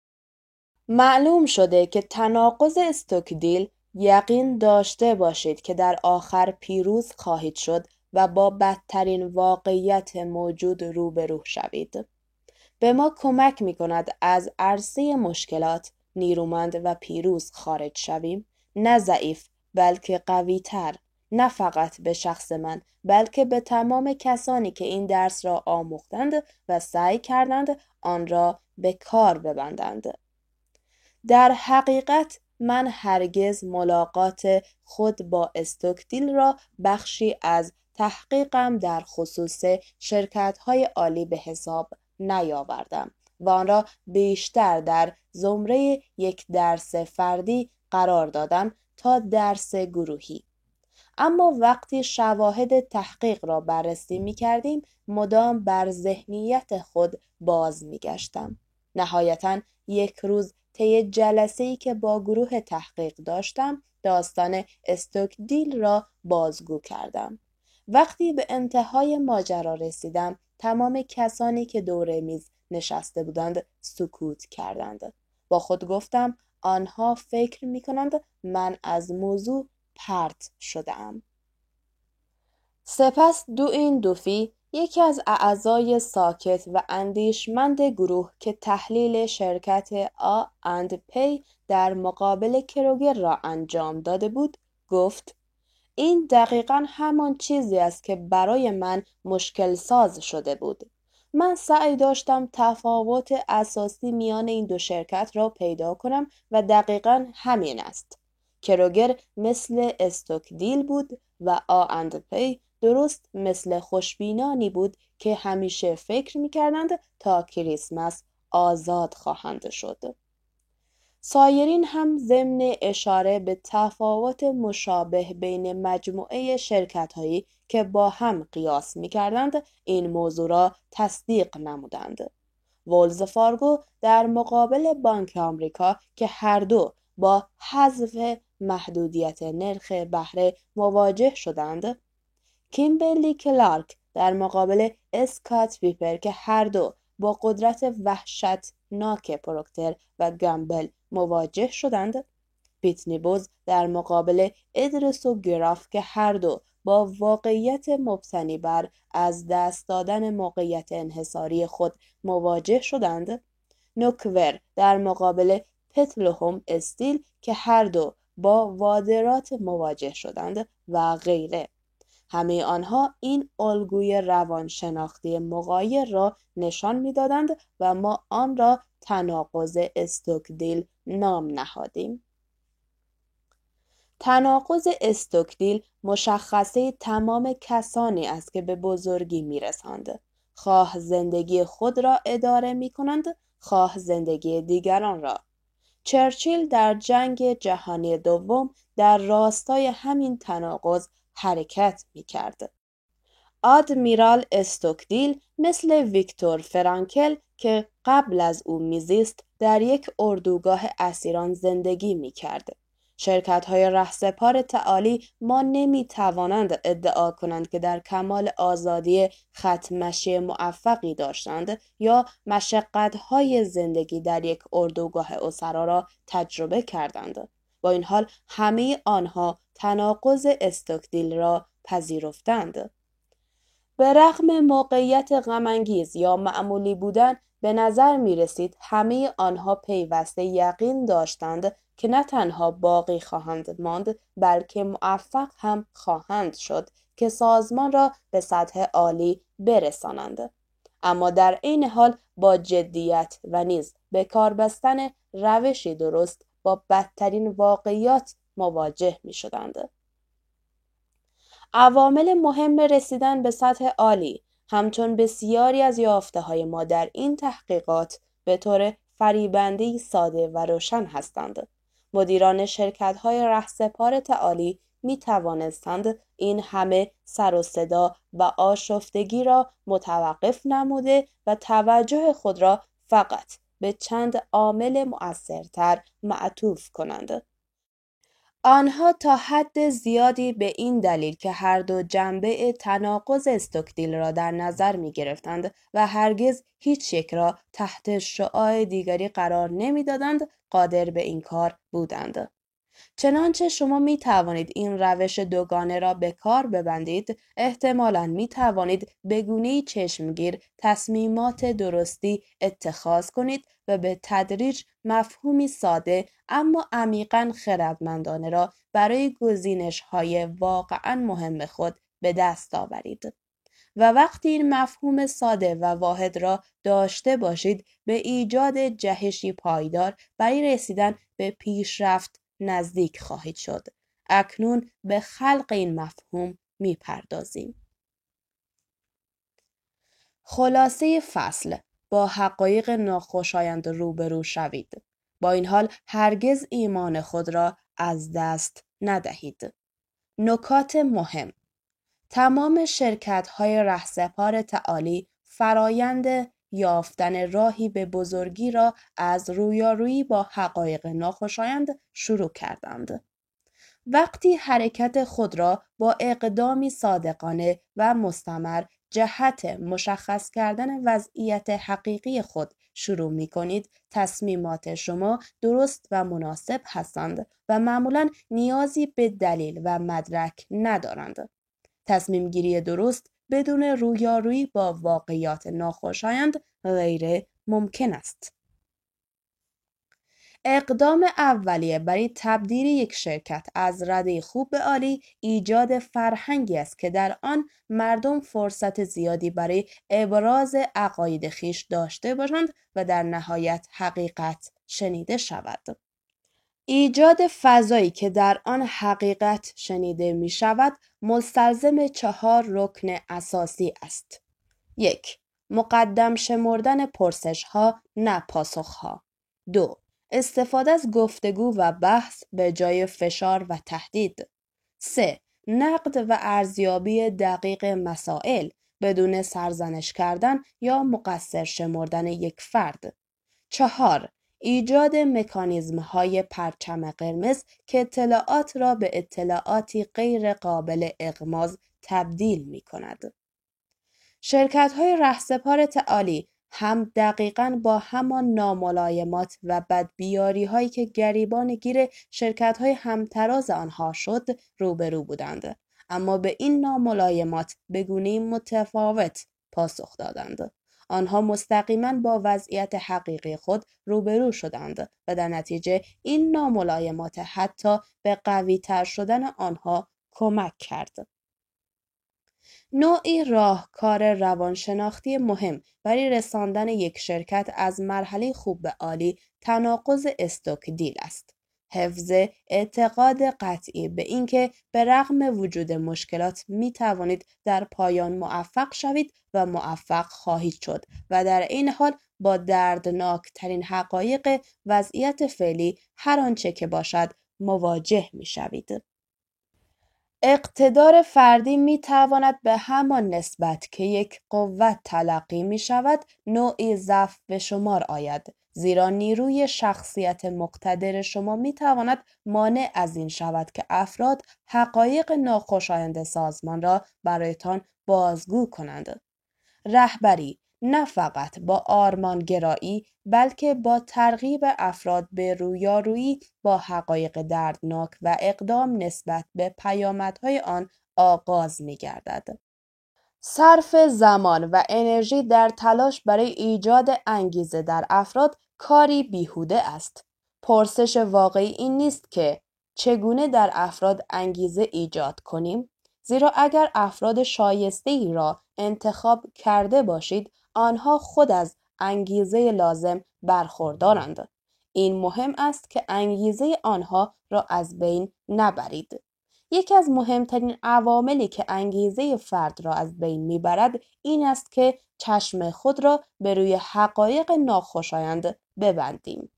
معلوم شده که تناقض استوکدیل: یقین داشته باشید که در آخر پیروز خواهید شد و با بدترین واقعیت موجود روبرو شوید، به ما کمک می کند از عرصه مشکلات نیرومند و پیروز خارج شویم، نه ضعیف بلکه قوی تر، نه فقط به شخص من بلکه به تمام کسانی که این درس را آموختند و سعی کردند آن را به کار ببندند. در حقیقت من هرگز ملاقات خود با استوکدیل را بخشی از تحقیقم در خصوص شرکت‌های عالی به حساب نیاوردم و آن را بیشتر در زمره یک درس فردی قرار دادم تا درس گروهی. اما وقتی شواهد تحقیق را بررسی می کردیم مدام بر ذهنیت خود باز می گشتم. نهایتاً یک روز طی جلسه‌ای که با گروه تحقیق داشتم داستان استوکدیل را بازگو کردم وقتی به انتهای ماجرا رسیدم، تمام کسانی که دور میز نشسته بودند سکوت کردند. با خود گفتم آنها فکر می کنند من از موضوع پرت شدم. سپس دوئین دوفی، یکی از اعضای ساکت و اندیشمند گروه که تحلیل شرکت آ اند پی در مقابل کروگر را انجام داده بود، گفت این دقیقاً همان چیزی است که برای من مشکل ساز شده بود. من سعی داشتم تفاوت اساسی میان این دو شرکت را پیدا کنم و دقیقاً همین است. کروگر مثل استوکدیل بود و آ اند پی درست مثل خوشبینانی بود که همیشه فکر می‌کردند تا کریسمس آزاد خواهند شد. سایرین هم ضمن اشاره به تفاوت مشابه بین مجموعه شرکت‌هایی که با هم قیاس می‌کردند این موضوع را تصدیق نمودند. ولز فارگو در مقابل بانک آمریکا که هر دو با حذف محدودیت نرخ بهره مواجه شدند، کیمبرلی کلارک در مقابل اسکات ویپر که هر دو با قدرت وحشتناک پروکتر و گامبل مواجه شدند، پیتنی بوز در مقابل ادرس و گراف که هر دو با واقعیت مبتنی بر از دست دادن موقعیت انحصاری خود مواجه شدند، نوکور در مقابل پتلوهم استیل که هر دو با واردات مواجه شدند و غیره. همه آنها این الگوی روانشناختی مغایر را نشان می‌دادند و ما آن را تناقض استوکدیل نام نهادیم. تناقض استوکدیل مشخصه تمام کسانی است که به بزرگی می‌رسند، خواه زندگی خود را اداره می‌کنند، خواه زندگی دیگران را. چرچیل در جنگ جهانی دوم در راستای همین تناقض حرکت می‌کرد. آدمیرال استوکدیل مثل ویکتور فرانکل که قبل از او میزیست در یک اردوگاه اسیران زندگی می‌کرد. شرکت‌های رهسپار تعالی ما نمی‌توانند ادعا کنند که در کمال آزادی خط مشی موفقی داشتند یا مشقت‌های زندگی در یک اردوگاه اسرا را تجربه کردند. با این حال همه آنها تناقض استوکدیل را پذیرفتند. به رغم موقعیت غم‌انگیز یا معمولی بودن، به نظر می رسید همه آنها پیوسته یقین داشتند که نه تنها باقی خواهند ماند بلکه موفق هم خواهند شد که سازمان را به سطح عالی برسانند. اما در عین حال با جدیت و نیز به کار بستن روشی درست با بدترین واقعیات مواجه می شدند. عوامل مهم رسیدن به سطح عالی همچون بسیاری از یافته‌های ما در این تحقیقات به طور فریبنده‌ای ساده و روشن هستند. مدیران شرکت‌های رهسپار تعالی می توانستند این همه سر و صدا و آشفتگی را متوقف نموده و توجه خود را فقط به چند عامل مؤثرتر معطوف کنند. آنها تا حد زیادی به این دلیل که هر دو جنبه تناقض استوکدیل را در نظر می گرفتند و هرگز هیچ یک را تحت شعاع دیگری قرار نمی دادند قادر به این کار بودند. چنانچه شما می توانید این روش دوگانه را به کار ببندید، احتمالاً می توانید به گونه‌ای چشمگیر تصمیمات درستی اتخاذ کنید و به تدریج مفهومی ساده اما عمیقاً خردمندانه را برای گزینش‌های واقعاً مهم خود به دست آورید. و وقتی این مفهوم ساده و واحد را داشته باشید، به ایجاد جهشی پایدار برای رسیدن به پیشرفت نزدیک خواهید شد. اکنون به خلق این مفهوم می‌پردازیم. خلاصه فصل: با حقایق ناخوشایند روبرو شوید. با این حال هرگز ایمان خود را از دست ندهید. نکات مهم: تمام شرکت‌های رهسپار تعالی فرایند یافتن راهی به بزرگی را از رویارویی با حقایق ناخوشایند شروع کردند. وقتی حرکت خود را با اقدامی صادقانه و مستمر جهت مشخص کردن وضعیت حقیقی خود شروع می کنید، تصمیمات شما درست و مناسب هستند و معمولاً نیازی به دلیل و مدرک ندارند. تصمیم گیری درست بدون رویارویی با واقعیات ناخوشایند غیر ممکن است. اقدام اولیه برای تبدیل یک شرکت از رده خوب به عالی ایجاد فرهنگی است که در آن مردم فرصت زیادی برای ابراز عقاید خویش داشته باشند و در نهایت حقیقت شنیده شود. ایجاد فضایی که در آن حقیقت شنیده می شود مستلزم چهار رکن اساسی است. یک. مقدم شمردن پرسش ها نه پاسخ ها. دو. استفاده از گفتگو و بحث به جای فشار و تهدید. سه. نقد و ارزیابی دقیق مسائل بدون سرزنش کردن یا مقصر شمردن یک فرد. چهار. ایجاد مکانیزم‌های پرچم قرمز که اطلاعات را به اطلاعاتی غیر قابل اغماض تبدیل می‌کند. شرکت‌های رهسپار تعالی هم دقیقاً با همان ناملایمات و بدبیاری‌هایی که گریبان گیر شرکت‌های همتراز آنها شد روبرو بودند، اما به این ناملایمات به گونه‌ای متفاوت پاسخ دادند. آنها مستقیما با وضعیت حقیقی خود روبرو شدند و در نتیجه این ناملایمات حتی به قوی‌تر شدن آنها کمک کرد. نوعی راهکار روانشناختی مهم برای رساندن یک شرکت از مرحله خوب به عالی تناقض استوک دیل است. حفظ اعتقاد قطعی به اینکه به رغم وجود مشکلات می توانید در پایان موفق شوید و موفق خواهید شد و در این حال با دردناک ترین حقایق وضعیت فعلی هر آنچه که باشد مواجه می شوید. اقتدار فردی می تواند به همان نسبت که یک قوت تلقی می شود نوعی ضعف به شمار آید، زیرا نیروی شخصیت مقتدر شما می تواند مانع از این شود که افراد حقایق ناخوشایند سازمان را برایتان بازگو کنند. رهبری نه فقط با آرمانگرایی بلکه با ترغیب افراد به رویارویی با حقایق دردناک و اقدام نسبت به پیامدهای آن آغاز می‌گردد. صرف زمان و انرژی در تلاش برای ایجاد انگیزه در افراد کاری بیهوده است. پرسش واقعی این نیست که چگونه در افراد انگیزه ایجاد کنیم، زیرا اگر افراد شایسته‌ای را انتخاب کرده باشید، آنها خود از انگیزه لازم برخوردارند. این مهم است که انگیزه آنها را از بین نبرید. یکی از مهمترین عواملی که انگیزه فرد را از بین میبرد این است که چشم خود را به روی حقایق ناخوشایند ببندیم.